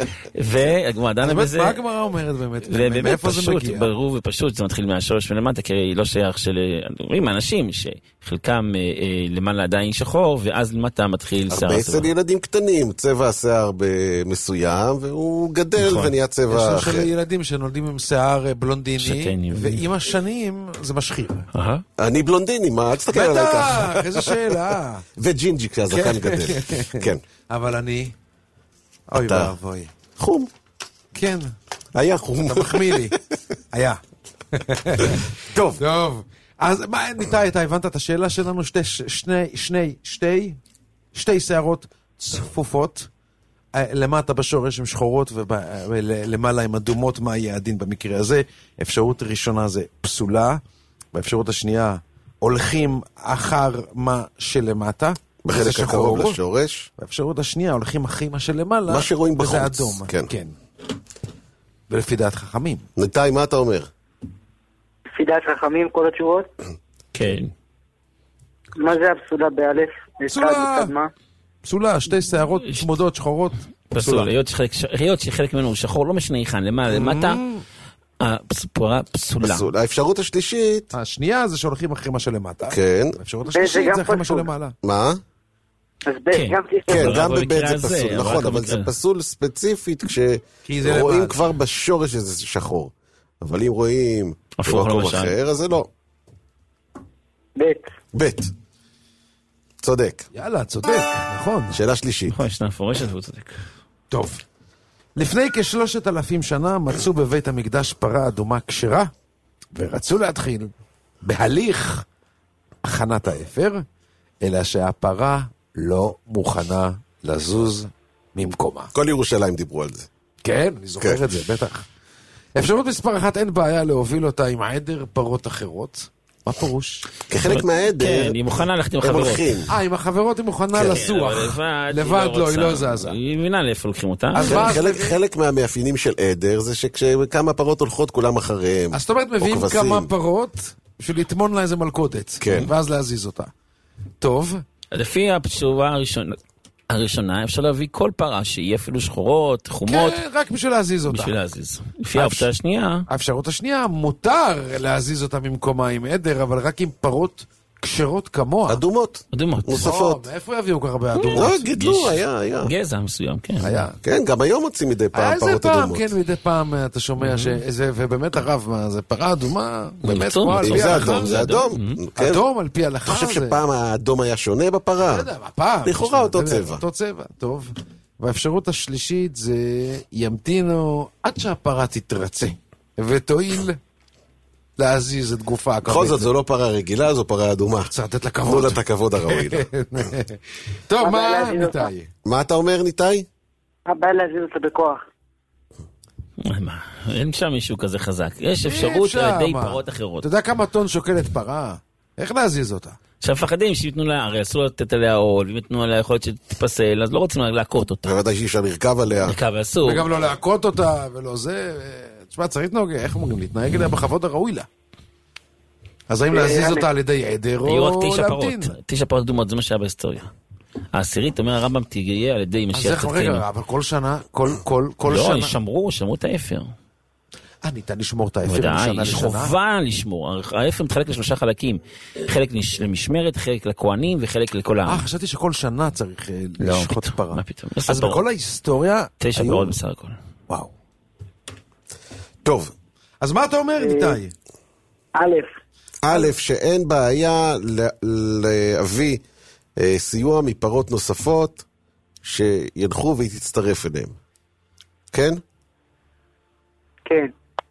והגמרא דנה בזה... מה הגמרא אומרת באמת? מאיפה זה מגיע? ברור ופשוט, זה מתחיל מהשורש ולמטה, כי היא לא שייך של... רואים אנשים שחלקם למעלה עדיין שחור, ואז למטה מתחיל שיער. הרבה אצל ילדים קטנים, צבע השיער מסוים, והוא גדל ונהיה צבע אחר. יש לנו ילדים שנולדים עם שיער בלונדיני, ועם השנים... זה משחיר. אני בלונדיני, מה? אל תסתכל עליי ככה. בטח, איזו שאלה. וג'ינג'י כשהזקן גדל. כן. אבל אני... אוי ואבוי. חום. כן. היה חום. אתה מחמיא לי. היה. טוב. טוב. אז מה, ניתאי, אתה הבנת את השאלה שלנו? שתי, שני, שני, שתי, שתי שערות צפופות. למטה בשורש עם שחורות ולמעלה עם אדומות. מה יהיה הדין במקרה הזה? אפשרות ראשונה זה פסולה, באפשרות השנייה הולכים אחר מה שלמטה, בחלק הקרוב לשורש, באפשרות השנייה הולכים אחרי מה שלמעלה, מה שרואים בחוץ, וזה אדום. כן. כן. ולפי דעת חכמים. ניתאי, מה אתה אומר? לפי דעת חכמים כל התשובות? כן. מה זה הפסולה באלף? פסולה. פסולה, שתי שערות צמודות, שחורות. פסולה. היות שחלק ממנו הוא שחור, לא משנה היכן, למעלה, למטה, הפרה פסולה. האפשרות השלישית... השנייה זה שהולכים אחרי מה שלמטה. כן. האפשרות השלישית זה אחרי מה שלמעלה. מה? אז גם כן, גם בבית זה פסול, נכון, אבל זה פסול ספציפית כשרואים כבר בשורש איזה שחור. אבל אם רואים במקום אחר, אז זה לא. בית. בית. צודק. יאללה, צודק, נכון. שאלה שלישית. נכון, ישנה מפורשת והוא צודק. טוב. לפני כשלושת אלפים שנה מצאו בבית המקדש פרה אדומה כשרה, ורצו להתחיל בהליך הכנת האפר, אלא שהפרה לא מוכנה לזוז ממקומה. כל ירושלים דיברו על זה. כן, אני זוכר כן. את זה, בטח. אפשרות מספר אחת, אין בעיה להוביל אותה עם עדר פרות אחרות. מה פירוש? כחלק מהעדר, כן, היא מוכנה ללכת עם החברות. אה, עם החברות היא מוכנה לסוח. לבד לא, היא לא זזה. היא מבינה לאיפה לוקחים אותה. חלק מהמאפיינים של עדר זה שכשכמה פרות הולכות כולם אחריהם. אז זאת אומרת, מביאים כמה פרות בשביל לטמון לה איזה מלכודת. ואז להזיז אותה. טוב. לפי התשובה הראשונה, הראשונה, אפשר להביא כל פרה שהיא אפילו שחורות, חומות. כן, רק בשביל להזיז אותה. בשביל להזיז. לפי האפשרות השנייה... האפשרות השנייה, מותר להזיז אותה ממקומה עם עדר, אבל רק עם פרות כשרות כמוה. אדומות. אדומות. נוספות. מאיפה יביאו כך הרבה אדומות? לא, גידלו, היה, היה. גזע מסוים, כן. היה. כן, גם היום מוצאים מדי פעם פרות אדומות. כן, מדי פעם אתה שומע שזה, ובאמת הרב, מה, זה פרה אדומה, באמת כמו על פי זה אדום, זה אדום. אדום על פי הלכה. אתה חושב שפעם האדום היה שונה בפרה? לא יודע, פעם. לכאורה אותו צבע. אותו צבע, טוב. והאפשרות השלישית זה ימתינו עד שהפרה תתרצה, ותועיל להזיז את גופה. בכל זאת, זו לא פרה רגילה, זו פרה אדומה. צריך לתת לה כבוד. תנו לה את הכבוד הראוי. טוב, מה ניתאי? מה אתה אומר, ניתאי? הבא להזיז אותה בכוח. מה? אין שם מישהו כזה חזק. יש אפשרות על ידי פרות אחרות. אתה יודע כמה טון שוקלת פרה? איך להזיז אותה? עכשיו מפחדים שיתנו לה, הרי אסור לתת עליה עול, אם יתנו עליה יכול להיות שתפסל, אז לא רוצים להכות אותה. בוודאי שאי אפשר לרכב עליה. לרכב אסור. וגם לא להכות אותה, ולא זה. תשמע, צריך להתנהג, איך אומרים? להתנהג אליה בכבוד הראוי לה. אז האם להזיז אותה על ידי עדר או להמתין? תשע פרות אדומות, זה מה שהיה בהיסטוריה. העשירית, אומר הרמב"ם, תהיה על ידי משיח צדקנו. רגע, אבל כל שנה, כל שנה... לא, שמרו, שמרו את האפר. אה, ניתן לשמור את האפר משנה לשנה? יש חובה לשמור. האפר מתחלק לשלושה חלקים. חלק למשמרת, חלק לכהנים וחלק לכל העם. אה, חשבתי שכל שנה צריך לשחוט פרה. מה פתאום? אז בכל ההיסטוריה... תשע פרות בסך הכל. וואו. טוב. אז מה אתה אומר, ניתאי? א', א', שאין בעיה להביא סיוע מפרות נוספות שינחו והיא תצטרף אליהם. כן? כן.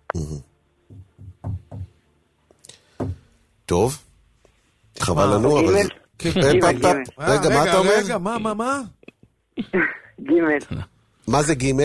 טוב. חבל לנו, אבל... רגע, מה אתה אומר? רגע, מה, מה, מה? ג' מה זה ג'?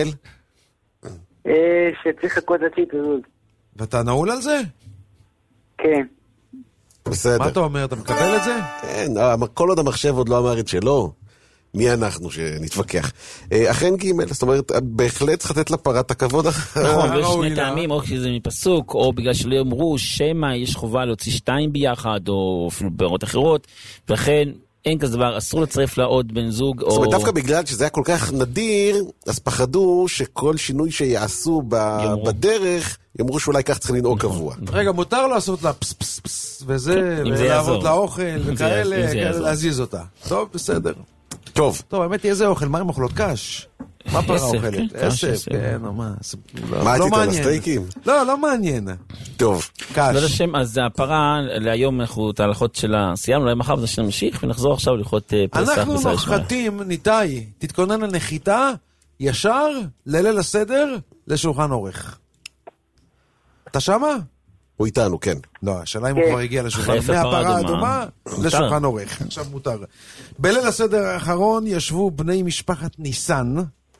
שצריך לחכות עד שהיא תזוז. ואתה נעול על זה? כן. בסדר. מה אתה אומר? אתה מקבל את זה? כן, כל עוד המחשב עוד לא אמר את שלו, מי אנחנו שנתווכח. אכן ג', זאת אומרת, בהחלט צריך לתת לפרה את הכבוד. נכון, ויש שני טעמים, או כי זה מפסוק, או בגלל שלא יאמרו שמא יש חובה להוציא שתיים ביחד, או אפילו פרות אחרות, ולכן אין כזה דבר, אסור לצרף לה עוד בן זוג, או... זאת אומרת, דווקא בגלל שזה היה כל כך נדיר, אז פחדו שכל שינוי שיעשו בדרך, יאמרו שאולי כך צריך לנהוג קבוע. רגע, מותר לעשות לה פס פס פס, וזה, ולעבוד לאוכל, וכאלה, להזיז אותה. טוב, בסדר. טוב. טוב, האמת היא איזה אוכל, מה עם אוכלות קש? מה פרה אוכלת? עשב, כן, או מה? מה עשית על הסטייקים? לא, לא מעניין. טוב. קש. אז הפרה, להיום אנחנו את ההלכות שלה סיימנו, אולי מחר זה שנמשיך, ונחזור עכשיו ללכות פסח. אנחנו נוחתים, ניתאי, תתכונן לנחיתה, ישר, לליל הסדר, לשולחן אורך. אתה שמה? הוא איתנו, כן. לא, השאלה אם הוא כבר הגיע לשולחן. מהפרה האדומה לשולחן עורך. עכשיו מותר. בליל הסדר האחרון ישבו בני משפחת ניסן,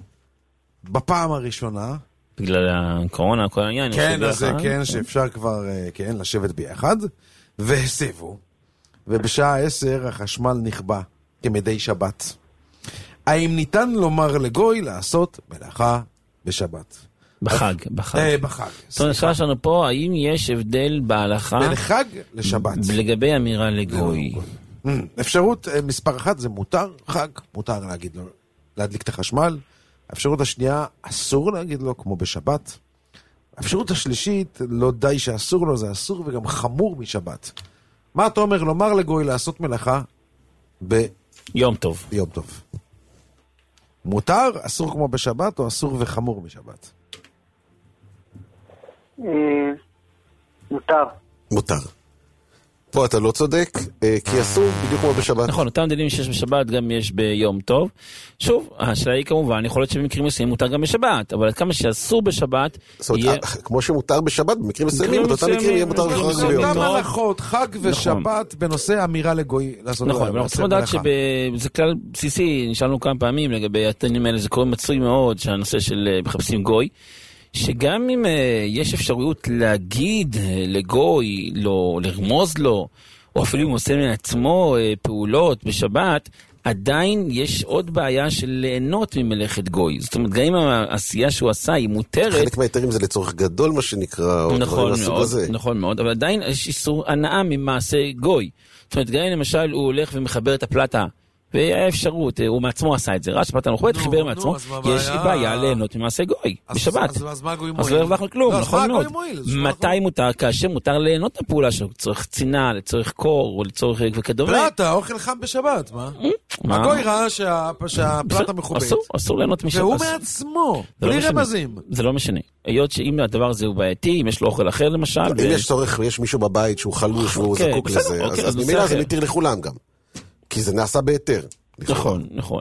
בפעם הראשונה. בגלל הקורונה, כל העניין. כן, אז זה כן, שאפשר כבר, כן, לשבת ביחד. והסבו. ובשעה עשר החשמל נכבה, כמדי שבת. האם ניתן לומר לגוי לעשות מלאכה בשבת? בחג, בחג. אה, בחג. זאת אומרת, השאלה שלנו פה, האם יש הבדל בהלכה... בין חג לשבת. לגבי אמירה לגוי. אפשרות מספר אחת זה מותר, חג, מותר להגיד לו, להדליק את החשמל. האפשרות השנייה, אסור להגיד לו, כמו בשבת. האפשרות השלישית, לא די שאסור לו, זה אסור וגם חמור משבת. מה אתה אומר, לומר לגוי לעשות מלאכה ב... יום טוב. יום טוב. מותר, אסור כמו בשבת, או אסור וחמור משבת? מותר. מותר. פה אתה לא צודק, כי אסור בדיוק כמו בשבת. נכון, אותם דינים שיש בשבת גם יש ביום טוב. שוב, השאלה היא כמובן, יכול להיות שבמקרים מסוימים מותר גם בשבת, אבל עד כמה שאסור בשבת, יהיה... כמו שמותר בשבת, במקרים מסוימים, באותם מקרים יהיה מותר וחג ביום טוב. אותם הלכות, חג ושבת, בנושא אמירה לגוי. נכון, אבל אנחנו צריכים לדעת שזה כלל בסיסי, נשאלנו כמה פעמים לגבי התנים האלה, זה קורה מצוי מאוד, שהנושא של מחפשים גוי, שגם אם יש אפשרויות להגיד לגוי, לא, לרמוז לו, או אפילו אם הוא עושה מעצמו פעולות בשבת, עדיין יש עוד בעיה של ליהנות ממלאכת גוי. זאת אומרת, גם אם העשייה שהוא עשה היא מותרת... חלק מהיתרים זה לצורך גדול, מה שנקרא, נכון מאוד, נכון מאוד, אבל עדיין יש איסור הנאה ממעשה גוי. זאת אומרת, גם אם למשל הוא הולך ומחבר את הפלטה, והיה אפשרות, הוא מעצמו עשה את זה, רש פלטה מלכות, חיבר מעצמו, יש בעיה ליהנות ממעשה גוי, בשבת. אז מה גוי מועיל? אז לא הרווחנו כלום, נכון מאוד. מתי מותר? כאשר מותר ליהנות מהפעולה שלו, לצורך צינה, לצורך קור, או לצורך וכדומה. פלטה, אוכל חם בשבת, מה? הגוי ראה שהפלטה מחוברת. אסור ליהנות משבת. והוא מעצמו, בלי רמזים. זה לא משנה. היות שאם הדבר הזה הוא בעייתי, אם יש לו אוכל אחר למשל... אם יש צורך ויש מישהו בבית שהוא חלוש והוא זקוק לזה, אז במילה זה מתיר לכולם גם. כי זה נעשה ביתר. נכון, נכון.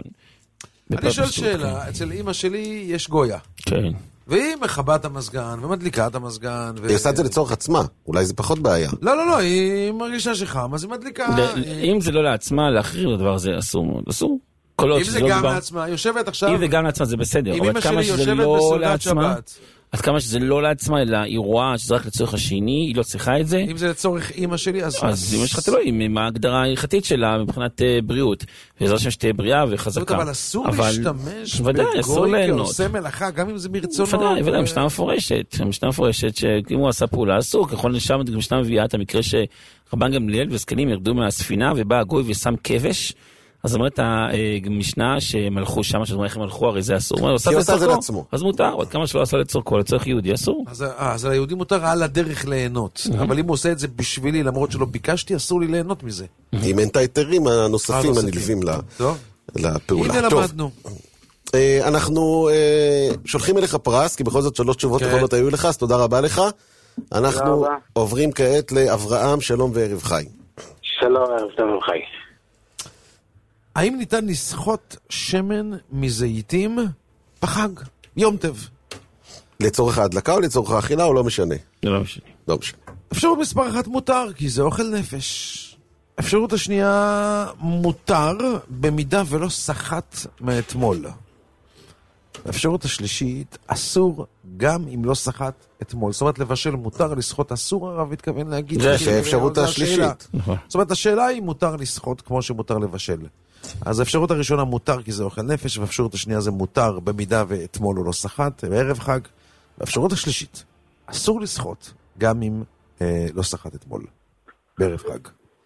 אני שואל שאלה, אצל אמא שלי יש גויה. כן. והיא מכבה את המזגן, ומדליקה את המזגן. היא עושה את זה לצורך עצמה, אולי זה פחות בעיה. לא, לא, לא, היא מרגישה שחם, אז היא מדליקה. אם זה לא לעצמה, להחריר לדבר הזה אסור מאוד, אסור. אם זה גם לעצמה, יושבת עכשיו... אם זה גם לעצמה, זה בסדר. אם אמא שלי יושבת בסעודת שבת. עד כמה שזה לא לעצמה, אלא היא רואה שזה רק לצורך השני, היא לא צריכה את זה. אם זה לצורך אמא שלי, אז... אז אמא שלך תלוי, מה ההגדרה ההלכתית שלה מבחינת בריאות. בעזרת שם שתהיה בריאה וחזקה. אבל אסור להשתמש בגוי כעושה מלאכה, גם אם זה מרצונו. ודאי, ודאי, משנה מפורשת. משנה מפורשת שאם הוא עשה פעולה אסור, ככל נשם משנה מביאה את המקרה שרבן גמליאל וזקנים ירדו מהספינה, ובא הגוי ושם כבש. אז אומרת המשנה שמלכו שם, שאת אומרת איך הם מלכו, הרי זה אסור. היא עושה את זה לעצמו. אז מותר, עוד כמה שלא עשה לצורכו, לצורך יהודי אסור. אז ליהודי מותר על הדרך ליהנות. אבל אם הוא עושה את זה בשבילי, למרות שלא ביקשתי, אסור לי ליהנות מזה. אם אין את היתרים הנוספים הנלווים לפעולה. הנה למדנו. אנחנו שולחים אליך פרס, כי בכל זאת שלוש תשובות טובות היו לך, אז תודה רבה לך. אנחנו עוברים כעת לאברהם, שלום וערב חי. שלום, ערב טוב וחי. האם ניתן לסחוט שמן מזיתים בחג? יום טוב. לצורך ההדלקה או לצורך האכילה או לא משנה? לא משנה. לא משנה. אפשרות מספר אחת מותר, כי זה אוכל נפש. אפשרות השנייה מותר, במידה ולא סחט מאתמול. האפשרות השלישית, אסור גם אם לא סחט אתמול. זאת אומרת, לבשל מותר, לסחוט אסור, הרב התכוון להגיד. זה האפשרות השלישית. זאת אומרת, השאלה היא מותר לסחוט כמו שמותר לבשל. אז האפשרות הראשונה מותר כי זה אוכל נפש, והאפשרות השנייה זה מותר במידה ואתמול הוא לא סחט, בערב חג. והאפשרות השלישית, אסור לסחוט גם אם אה, לא סחט אתמול, בערב חג.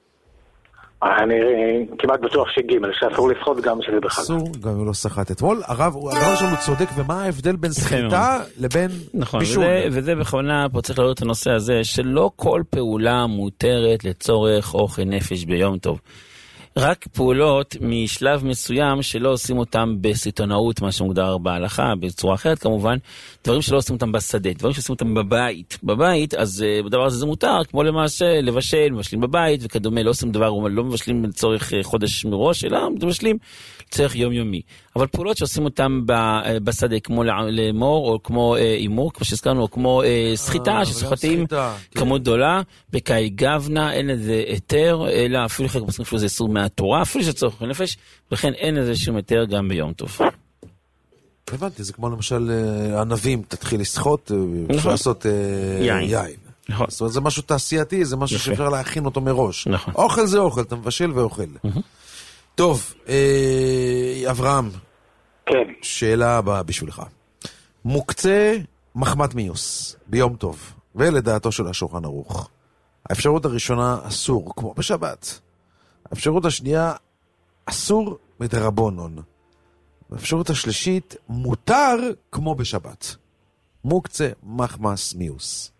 אני כמעט בטוח שג' שאסור לסחוט גם שזה בחג. אסור גם אם לא סחט אתמול. הרב, הרב שלנו צודק, ומה ההבדל בין סחיטה לבין נכון, בישול? וזה, וזה בכוונה, פה צריך לראות את הנושא הזה, שלא כל פעולה מותרת לצורך אוכל נפש ביום טוב. רק פעולות משלב מסוים שלא עושים אותם בסיטונאות, מה שמוגדר בהלכה, בצורה אחרת כמובן, דברים שלא עושים אותם בשדה, דברים שעושים אותם בבית. בבית, אז בדבר הזה זה מותר, כמו למעשה לבשל, מבשלים בבית וכדומה, לא עושים דבר, לא מבשלים לצורך חודש מראש, אלא מבשלים לצורך יומיומי. אבל פעולות שעושים אותם בשדה, כמו לאמור, או כמו אימור, כמו שהזכרנו, או כמו סחיטה, שסוחטים כמות גדולה, בקאי גבנה, אין לזה היתר, אלא אפילו חלק מסכים שזה איסור מהתורה, אפילו שצורך נפש, וכן אין לזה שום היתר גם ביום טוב. הבנתי, זה כמו למשל ענבים, תתחיל לסחוט, אפשר לעשות יין. זאת אומרת, זה משהו תעשייתי, זה משהו שאפשר להכין אותו מראש. אוכל זה אוכל, אתה מבשל ואוכל. טוב, אברהם, שאלה הבאה בשבילך. מוקצה מחמת מיוס ביום טוב, ולדעתו של השולחן ערוך. האפשרות הראשונה אסור, כמו בשבת. האפשרות השנייה אסור מדרבנן. האפשרות השלישית מותר כמו בשבת. מוקצה מחמס מיוס.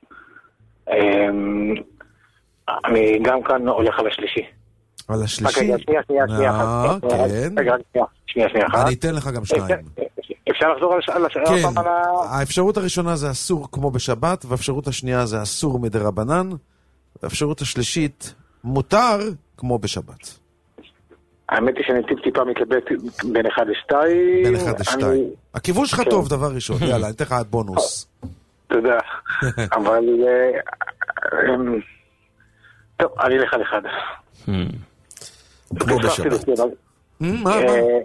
אני גם כאן הולך על השלישי. על השלישי? שנייה, שנייה, שנייה. כן. שנייה, שנייה. אני אתן לך גם שניים. אפשר לחזור על השאלה? כן. האפשרות הראשונה זה אסור כמו בשבת, והאפשרות השנייה זה אסור מדרבנן, והאפשרות השלישית מותר כמו בשבת. האמת היא שאני טיפ טיפה מתלבט בין אחד לשתיים. בין אחד לשתיים. הכיוון שלך טוב, דבר ראשון. יאללה, אני אתן לך עד בונוס. תודה. אבל... טוב, אני אלך על אחד. כמו בשבת. מה, מה?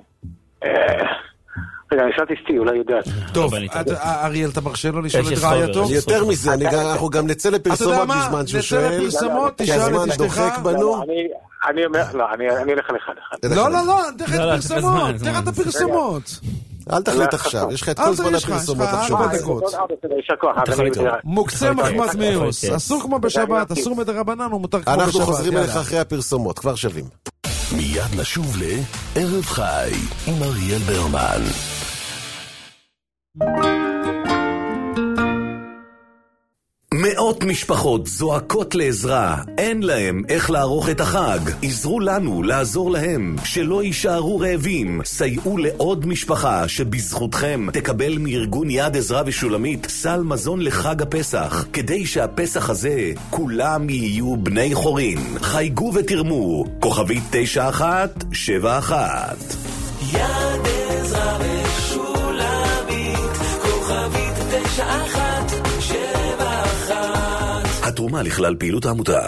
רגע, אני שאלתי אשתי, אולי יודעת. טוב, אריאל, אתה מרשה לו לשאול את רעייתו? יותר מזה, אנחנו גם נצא לפרסומות בזמן שהוא שואל. נצא לפרסומות, תשאל את אשתך. אני אומר, לא, אני אלך על אחד. לא, לא, לא, תכף פרסומות, תכף את הפרסומות. אל תחליט עכשיו, יש לך את כל זמן הפרסומות עכשיו. מוקצה מחמד מיוס, אסור כמו בשבת, אסור מדרבנן ומותר כמו בשבת. אנחנו חוזרים אליך אחרי הפרסומות, כבר שווים. מיד נשוב לערב חי עם אריאל ברמן. מאות משפחות זועקות לעזרה, אין להם איך לערוך את החג. עזרו לנו לעזור להם, שלא יישארו רעבים. סייעו לעוד משפחה שבזכותכם תקבל מארגון יד עזרה ושולמית סל מזון לחג הפסח, כדי שהפסח הזה כולם יהיו בני חורין. חייגו ותרמו, כוכבית תשע אחת שבע אחת. יד עזרה ושולמית, כוכבית תשע אחת שבע אחת. התרומה לכלל פעילות העמותה.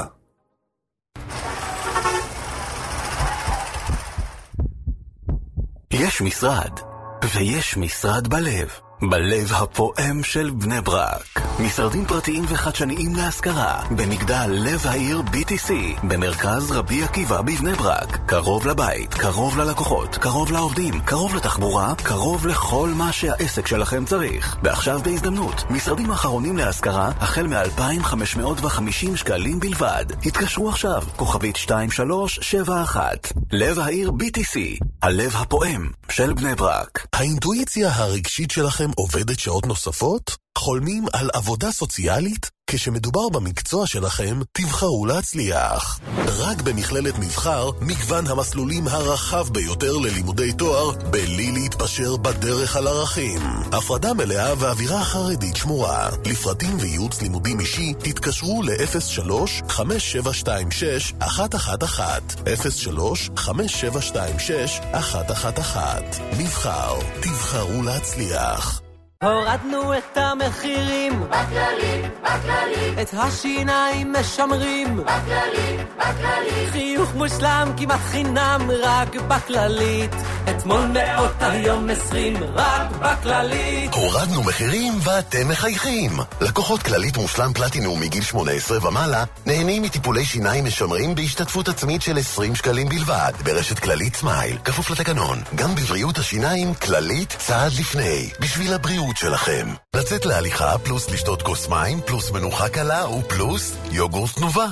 יש משרד, ויש משרד בלב. בלב הפועם של בני ברק. משרדים פרטיים וחדשניים להשכרה. במגדל לב העיר בי טי סי. במרכז רבי עקיבא בבני ברק. קרוב לבית, קרוב ללקוחות, קרוב לעובדים, קרוב לתחבורה, קרוב לכל מה שהעסק שלכם צריך. ועכשיו בהזדמנות, משרדים האחרונים להשכרה החל מ-אלפיים וחמש מאות וחמישים שקלים בלבד. התקשרו עכשיו, כוכבית שתיים שלוש שבע אחת. לב העיר בי טי סי. הלב הפועם של בני ברק. האינטואיציה הרגשית שלכם עובדת שעות נוספות? חולמים על עבודה סוציאלית? כשמדובר במקצוע שלכם, תבחרו להצליח. רק במכללת מבחר, מגוון המסלולים הרחב ביותר ללימודי תואר, בלי להתפשר בדרך על ערכים. הפרדה מלאה ואווירה חרדית שמורה. לפרטים וייעוץ לימודים אישי, תתקשרו ל-אפס שלוש חמש שבע שתיים שש אחת אחת אחת. אפס שלוש חמש שבע שתיים שש אחת אחת אחת. מבחר, תבחרו להצליח. הורדנו את המחירים בכללי, בכללי, את השיניים משמרים בכללי, בכללי, חיוך מושלם כמעט חינם רק בכללית. אתמול מאות היום עשרים רק בכללית. הורדנו מחירים ואתם מחייכים. לקוחות כללית מושלם פלטינום מגיל שמונה עשרה ומעלה נהנים מטיפולי שיניים משמרים בהשתתפות עצמית של עשרים שקלים בלבד ברשת כללית סמייל, כפוף לתקנון. גם בבריאות השיניים כללית צעד לפני, בשביל הבריאות שלכם. לצאת להליכה פלוס לשתות כוס מים פלוס מנוחה קלה ופלוס יוגורט נובה.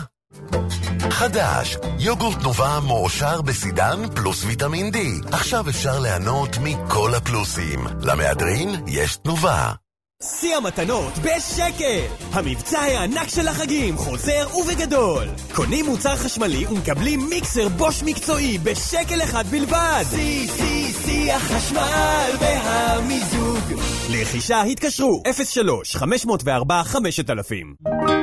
חדש, יוגורט נובה מועשר בסידן פלוס ויטמין D. עכשיו אפשר ליהנות מכל הפלוסים. למהדרין יש תנובה. שיא המתנות בשקל! המבצע הענק של החגים חוזר ובגדול. קונים מוצר חשמלי ומקבלים מיקסר בוש מקצועי בשקל אחד בלבד. שיא, שיא, שיא החשמל והמיזוג. לרכישה התקשרו אפס שלוש חמש אפס ארבע חמשת אלפים.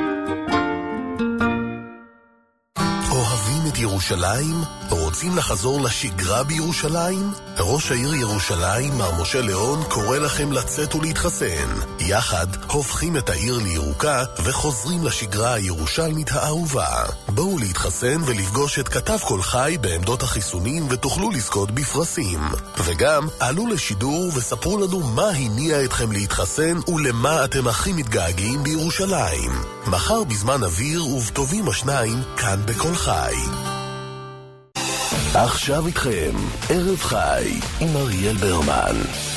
אוהבים את ירושלים? רוצים לחזור לשגרה בירושלים? ראש העיר ירושלים, מר משה ליאון, קורא לכם לצאת ולהתחסן. יחד הופכים את העיר לירוקה וחוזרים לשגרה הירושלמית האהובה. בואו להתחסן ולפגוש את כתב כל חי בעמדות החיסונים ותוכלו לזכות בפרסים. וגם עלו לשידור וספרו לנו מה הניע אתכם להתחסן ולמה אתם הכי מתגעגעים בירושלים. מחר בזמן אוויר ובטובים השניים, כאן בכל חי. עכשיו איתכם, ערב חי עם אריאל ברמן.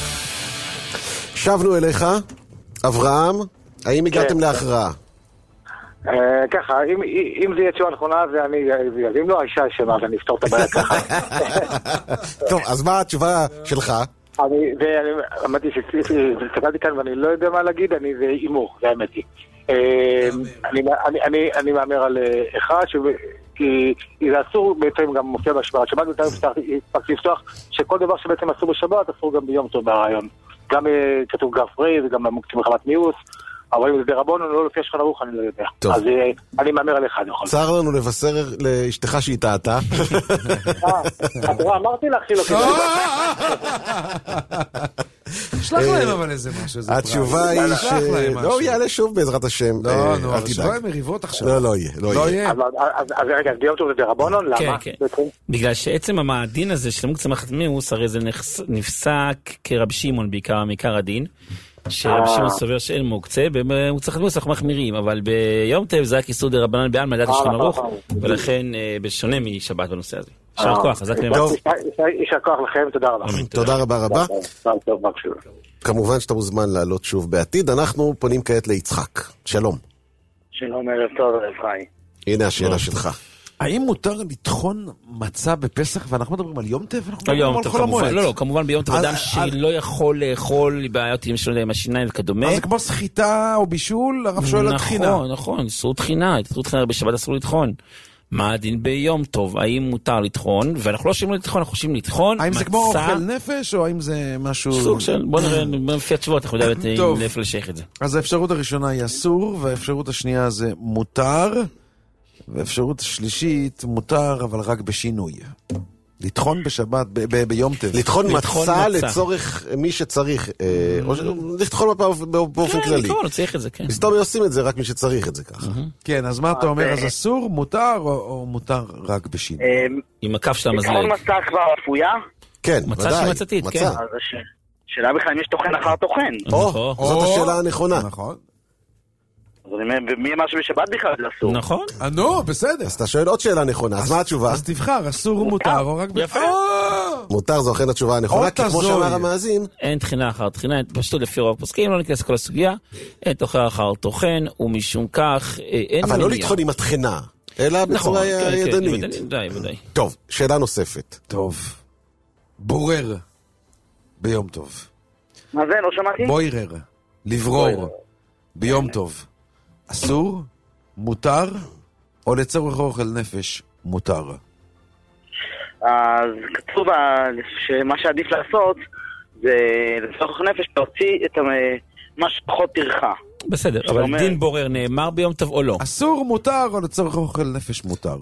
שבנו אליך, אברהם, האם הגעתם להכרעה? ככה, אם זה יהיה תשובה נכונה, זה אני, אם לא, האישה אשמה, אז אני אפתור את הבעיה ככה. טוב, אז מה התשובה שלך? אני, ואמרתי שסתכלתי כאן ואני לא יודע מה להגיד, אני זה אימור, זה האמת היא. אני מאמר על אחד, כי זה אסור, בעצם גם מופיע בשבת. שבת בעצם הספקתי לפתוח שכל דבר שבעצם אסור בשבת, אסור גם ביום טוב ברעיון. גם כתוב גף רי, וגם מוקצים מחמת מיוס, אבל אם זה דרבנן לא לפי השולחן ערוך, אני לא יודע. טוב. אז אני מאמר על אחד. צר לנו לבשר לאשתך שהיא טעתה. אה, אמרתי לך שהיא לא כדאי. שלח להם אבל איזה משהו. התשובה היא ש... לא, יעלה שוב בעזרת השם. לא, נו, אבל שלא הם מריבות עכשיו. לא, לא יהיה. לא יהיה. אז רגע, אז ביום טוב זה דרבנן, למה? כן, כן. בגלל שעצם המדין הזה של מוקצה מחתמיוס, הרי זה נפסק כרבי שמעון בעיקר, מעיקר הדין, שרבי שמעון סובר שאין מוקצה, במוקצה מחתמיוס אנחנו מחמירים, אבל ביום טוב זה רק איסור דרבנן בעלמא לדעת השולחן ערוך, ולכן בשונה משבת בנושא הזה. יישר כוח, חזק למעלה. יישר כוח לכם, תודה רבה. תודה רבה רבה. כמובן שאתה מוזמן לעלות שוב בעתיד. אנחנו פונים כעת ליצחק. שלום. שלום, ערב טוב, ערב חי. הנה השאלה שלך. האם מותר לטחון מצה בפסח, ואנחנו מדברים על יום טף? לא יום טף, כמובן. לא, לא, כמובן ביום טף אדם שלא יכול לאכול בעיות עם השיניים וכדומה. אז זה כמו סחיטה או בישול, הרב שואל על תחינה. נכון, נכון, איסור תחינה, איסור תחינה בשבת אסור לטחון. מה הדין ביום טוב? האם מותר לטחון? ואנחנו לא שומעים לטחון, אנחנו חושבים לטחון. האם זה כמו אוכל נפש, או האם זה משהו... סוג של, בוא נראה, לפי התשובות, אנחנו יודעים איפה לשייך את זה. אז האפשרות הראשונה היא אסור, והאפשרות השנייה זה מותר, והאפשרות השלישית מותר, אבל רק בשינוי. לטחון בשבת, ביום טף. לטחון מצה לצורך מי שצריך, או לטחון באופן כללי. כן, לטחון, צריך את זה, כן. מסתום עושים את זה רק מי שצריך את זה ככה. כן, אז מה אתה אומר? אז אסור, מותר, או מותר רק בשינוי? עם הכף של המזלג. לטחון מצה כבר אפויה? כן, מצה ודאי. שמצתית, כן. אז השאלה בכלל אם יש תוכן אחר תוכן. או, זאת השאלה הנכונה. נכון. אז אני אומר, מי אמר שבשבת בכלל זה אסור? נכון. נו, בסדר. אז אתה שואל עוד שאלה נכונה, אז מה התשובה? אז תבחר, אסור ומותר, או רק... יפה. מותר זו אכן התשובה הנכונה, כי כמו שאמר המאזין... אין תחינה אחר תחינה, פשוט לפי רוב פוסקים, לא ניכנס לכל הסוגיה, אין תוכן אחר תוכן, ומשום כך אין... אבל לא לטחון עם התחינה, אלא בצורה ידנית. ודאי, ודאי. טוב, שאלה נוספת. טוב. בורר. ביום טוב. מה זה? לא שמעתי? בוירר. לברור. ביום טוב. אסור, מותר, או לצורך אוכל נפש, מותר. אז כתוב שמה שעדיף לעשות זה לצורך אוכל נפש להוציא את מה שפחות טרחה. בסדר, אבל דין בורר נאמר ביום טוב או לא? אסור, מותר, או לצורך אוכל נפש, מותר.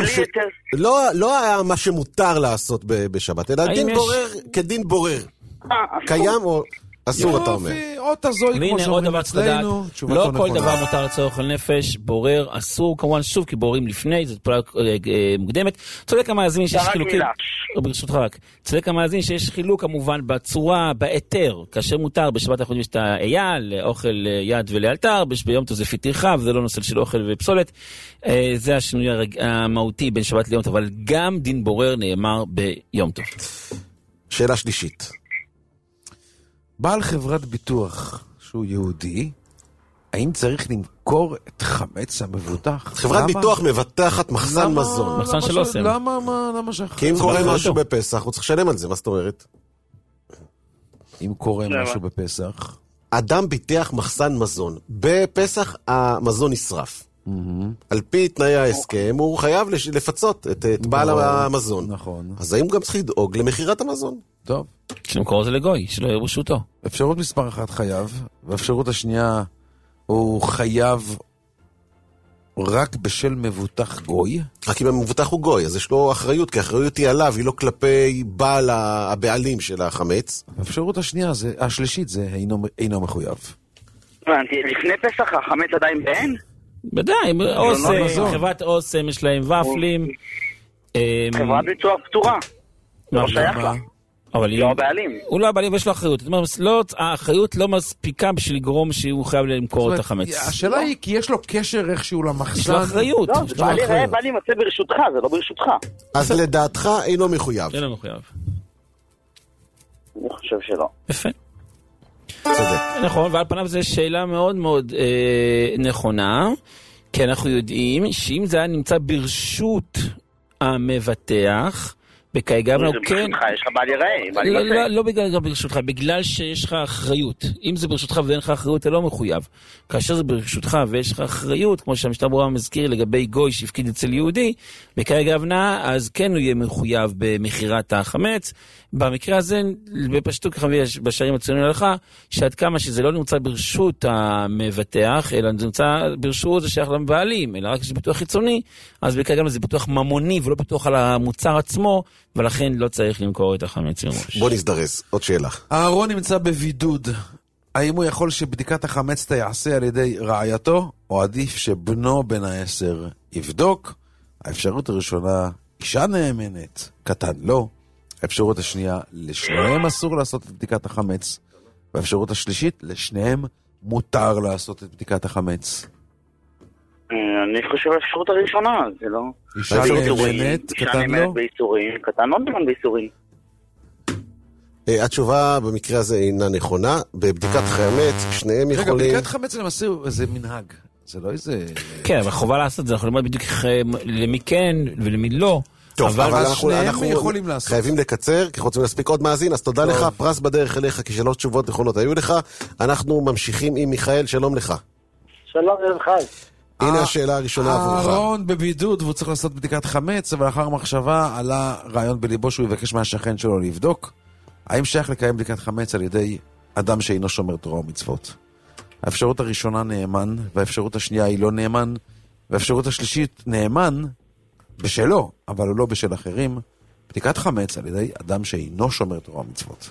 לא היה מה שמותר לעשות בשבת, אלא דין בורר כדין בורר. קיים או... אסור, אתה אומר. או תזוי כמו שאומרים אצלנו. לא כל דבר מותר לצורך על נפש, בורר, אסור, כמובן שוב, כי בוררים לפני, זאת פעולה מוקדמת. צודק המאזין שיש חילוקים, ברשותך רק, צודק המאזין שיש חילוק כמובן בצורה, בהיתר, כאשר מותר, בשבת אנחנו יודעים שאתה אייל, אוכל יד ולאלתר, ביום טוב זה לפי טרחה, וזה לא נושא של אוכל ופסולת. זה השינוי המהותי בין שבת ליום טוב, אבל גם דין בורר נאמר ביום טוב. שאלה שלישית. בעל חברת ביטוח שהוא יהודי, האם צריך למכור את חמץ המבוטח? חברת ביטוח מבטחת מחסן מזון. מחסן של אוסם. למה, למה שחר? כי אם קורה משהו בפסח, הוא צריך לשלם על זה, מה זאת אומרת? אם קורה משהו בפסח? אדם ביטח מחסן מזון. בפסח המזון נשרף. על פי תנאי ההסכם, הוא חייב לפצות את בעל המזון. נכון. אז האם גם צריך לדאוג למחירת המזון? טוב. שמקור זה לגוי, שלא יהיה ברשותו. אפשרות מספר אחת חייב, ואפשרות השנייה הוא חייב רק בשל מבוטח גוי. רק אם המבוטח הוא גוי, אז יש לו אחריות, כי האחריות היא עליו, היא לא כלפי בעל הבעלים של החמץ. האפשרות השנייה, זה, השלישית, זה אינו, אינו מחויב. לפני פסח החמץ עדיין בעין? בוודאי, אוסם, חברת אוסם, יש להם ופלים. חברת ביטוח פתורה. לא שייך לה. אבל לא הבעלים. הוא לא הבעלים, יש לו אחריות. זאת אומרת, האחריות לא מספיקה בשביל לגרום שהוא חייב למכור את החמץ. השאלה היא, כי יש לו קשר איכשהו למחסן. יש לו אחריות. לא, זה בעלים מצא ברשותך, זה לא ברשותך. אז לדעתך אינו מחויב. אינו מחויב. אני חושב שלא. יפה. צודק. נכון, ועל פניו זו שאלה מאוד מאוד נכונה, כי אנחנו יודעים שאם זה היה נמצא ברשות המבטח, בקאי גוונה הוא כן... ברשותך, יש לך בעל יראה, בעל לא, יראה. לא, לא בגלל ברשותך, בגלל שיש לך אחריות. אם זה ברשותך ואין לך אחריות, אתה לא מחויב. כאשר זה ברשותך ויש לך אחריות, כמו שהמשטר ברורה מזכיר לגבי גוי שהפקיד אצל יהודי, בקאי גוונה, אז כן הוא יהיה מחויב במחירת החמץ. במקרה הזה, בפשטות ככה בשערים הציונים להלכה, שעד כמה שזה לא נמצא ברשות המבטח, אלא זה נמצא ברשות, זה שייך לבעלים, אלא רק שזה ביטוח חיצוני, אז בקאי גוונה זה ביטוח ממוני ולא ביטוח על המוצר עצמו, ולכן לא צריך למכור את החמץ מראש. בוא נזדרז, עוד שאלה. אהרון נמצא בבידוד. האם הוא יכול שבדיקת החמץ תיעשה על ידי רעייתו, או עדיף שבנו בן העשר יבדוק? האפשרות הראשונה, אישה נאמנת, קטן לא. האפשרות השנייה, לשניהם אסור לעשות את בדיקת החמץ. והאפשרות השלישית, לשניהם מותר לעשות את בדיקת החמץ. אני חושב האפשרות הראשונה, זה לא... אישה נאמנת, קטן לא? אישה נאמנת באיסורים, קטן לא נאמן באיסורים. התשובה במקרה הזה אינה נכונה. בבדיקת חמץ, שניהם יכולים... רגע, בדיקת חמץ למעשה זה מנהג. זה לא איזה... כן, אבל חובה לעשות זה, אנחנו לומד בדיוק למי כן ולמי לא. טוב, אבל אנחנו יכולים לעשות. חייבים לקצר, כי רוצים להספיק עוד מאזין, אז תודה לך, פרס בדרך אליך, כי שלוש תשובות נכונות היו לך. אנחנו ממשיכים עם מיכאל, שלום לך. שלום, ערב חי. הנה השאלה הראשונה עבורך. אהרון בבידוד והוא צריך לעשות בדיקת חמץ, אבל לאחר מחשבה עלה רעיון בליבו שהוא יבקש מהשכן שלו לבדוק. האם שייך לקיים בדיקת חמץ על ידי אדם שאינו שומר תורה ומצוות? האפשרות הראשונה נאמן, והאפשרות השנייה היא לא נאמן, והאפשרות השלישית נאמן בשלו, אבל הוא לא בשל אחרים. בדיקת חמץ על ידי אדם שאינו שומר תורה ומצוות.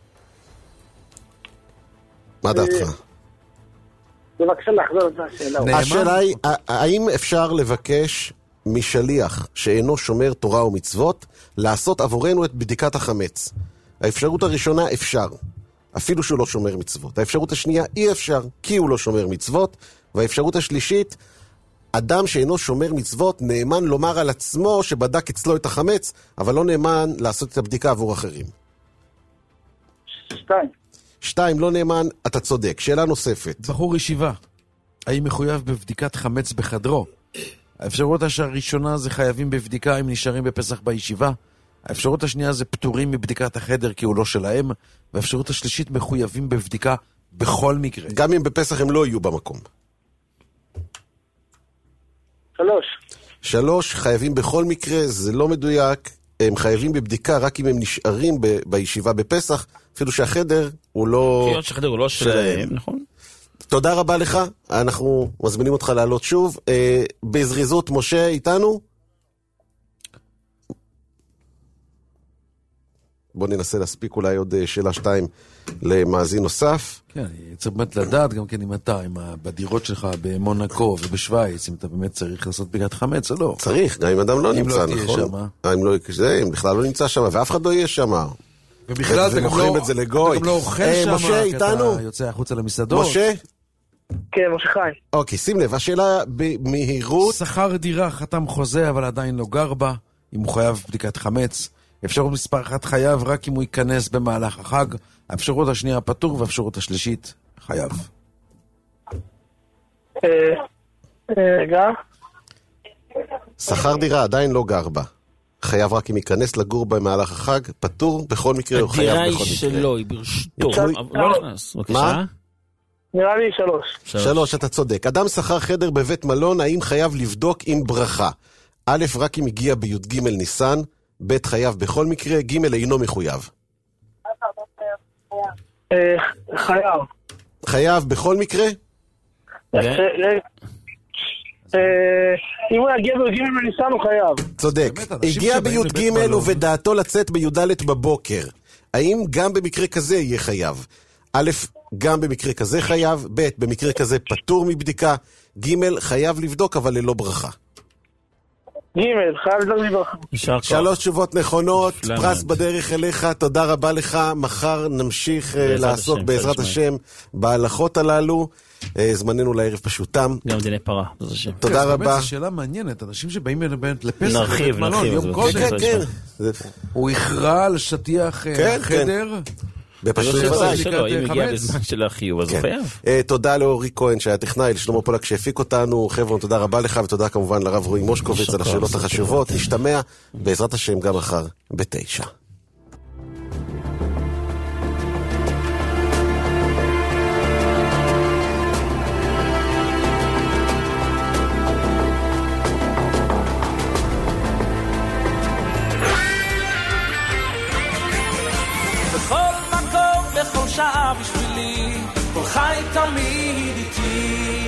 מה דעתך? בבקשה לחזור את השאלה. השאלה היא, האם אפשר לבקש משליח שאינו שומר תורה ומצוות לעשות עבורנו את בדיקת החמץ? האפשרות הראשונה, אפשר, אפילו שהוא לא שומר מצוות. האפשרות השנייה, אי אפשר, כי הוא לא שומר מצוות. והאפשרות השלישית, אדם שאינו שומר מצוות נאמן לומר על עצמו שבדק אצלו את החמץ, אבל לא נאמן לעשות את הבדיקה עבור אחרים. שתיים. שתיים, לא נאמן, אתה צודק. שאלה נוספת. בחור ישיבה, האם מחויב בבדיקת חמץ בחדרו? האפשרות הראשונה זה חייבים בבדיקה אם נשארים בפסח בישיבה. האפשרות השנייה זה פטורים מבדיקת החדר כי הוא לא שלהם. והאפשרות השלישית מחויבים בבדיקה בכל מקרה. גם אם בפסח הם לא יהיו במקום. שלוש. שלוש, חייבים בכל מקרה, זה לא מדויק. הם חייבים בבדיקה רק אם הם נשארים ב- בישיבה בפסח, אפילו שהחדר הוא לא... כי שהחדר הוא לא שלהם, נכון? תודה רבה לך, אנחנו מזמינים אותך לעלות שוב. אה, בזריזות, משה איתנו? בוא ננסה להספיק אולי עוד שאלה שתיים למאזין נוסף. כן, צריך באמת לדעת גם כן אם אתה, עם בדירות שלך במונקו ובשוויץ, אם אתה באמת צריך לעשות בדיקת חמץ או לא. צריך, גם אם אדם לא נמצא, אם לא נכון? תהיה שמה. אם לא תהיה אם בכלל לא נמצא שם, ואף אחד לא יהיה שם. ובכלל אתה גם לא, את זה לגוי. אתה גם לא אוכל אה, שם, משה איתנו? אתה יוצא החוצה למסעדות. משה? כן, משה חי. אוקיי, שים לב, השאלה במהירות. שכר דירה, חתם חוזה, אבל עדיין לא גר בה, אם הוא חייב בדיקת חמץ. אפשרות מספר אחת חייב רק אם הוא ייכנס במהלך החג. האפשרות השנייה פטור, והאפשרות השלישית חייב. רגע. שכר דירה עדיין לא גר בה. חייב רק אם ייכנס לגור במהלך החג, פטור, בכל מקרה הוא חייב בכל מקרה. הדירה היא שלו, היא ברשתו. לא נכנס, בבקשה. מה? נראה לי שלוש. שלוש, אתה צודק. אדם שכר חדר בבית מלון, האם חייב לבדוק עם ברכה? א', רק אם הגיע בי"ג ניסן, ב', חייב בכל מקרה, ג', אינו מחויב. חייב. חייב בכל מקרה? אם הוא יגיע בי"ג בניסן הוא חייב. צודק. הגיע בי"ג ובדעתו לצאת בי"ד בבוקר. האם גם במקרה כזה יהיה חייב? א', גם במקרה כזה חייב, ב', במקרה כזה פטור מבדיקה, ג', חייב לבדוק אבל ללא ברכה. ג', חייב לבדוק מברכה. שלוש תשובות נכונות, פרס בדרך אליך, תודה רבה לך. מחר נמשיך לעסוק בעזרת השם בהלכות הללו. זמננו לערב פשוטם. גם דיני פרה, זאת השם. תודה רבה. זו שאלה מעניינת, אנשים שבאים לפסח, נרחיב, נרחיב. יום קודם, הוא הכרע על שטיח החדר, בפשוט ודאי. שלו, אם הגיע בזמן של החיוב, אז הוא חייב. תודה לאורי כהן שהיה טכנאי, לשלמה פולק שהפיק אותנו. חבר'ה, תודה רבה לך, ותודה כמובן לרב רועי מושקוביץ על השאלות החשובות. נשתמע בעזרת השם גם מחר בתשע. שעה בשבילי, כל חי תמיד איתי.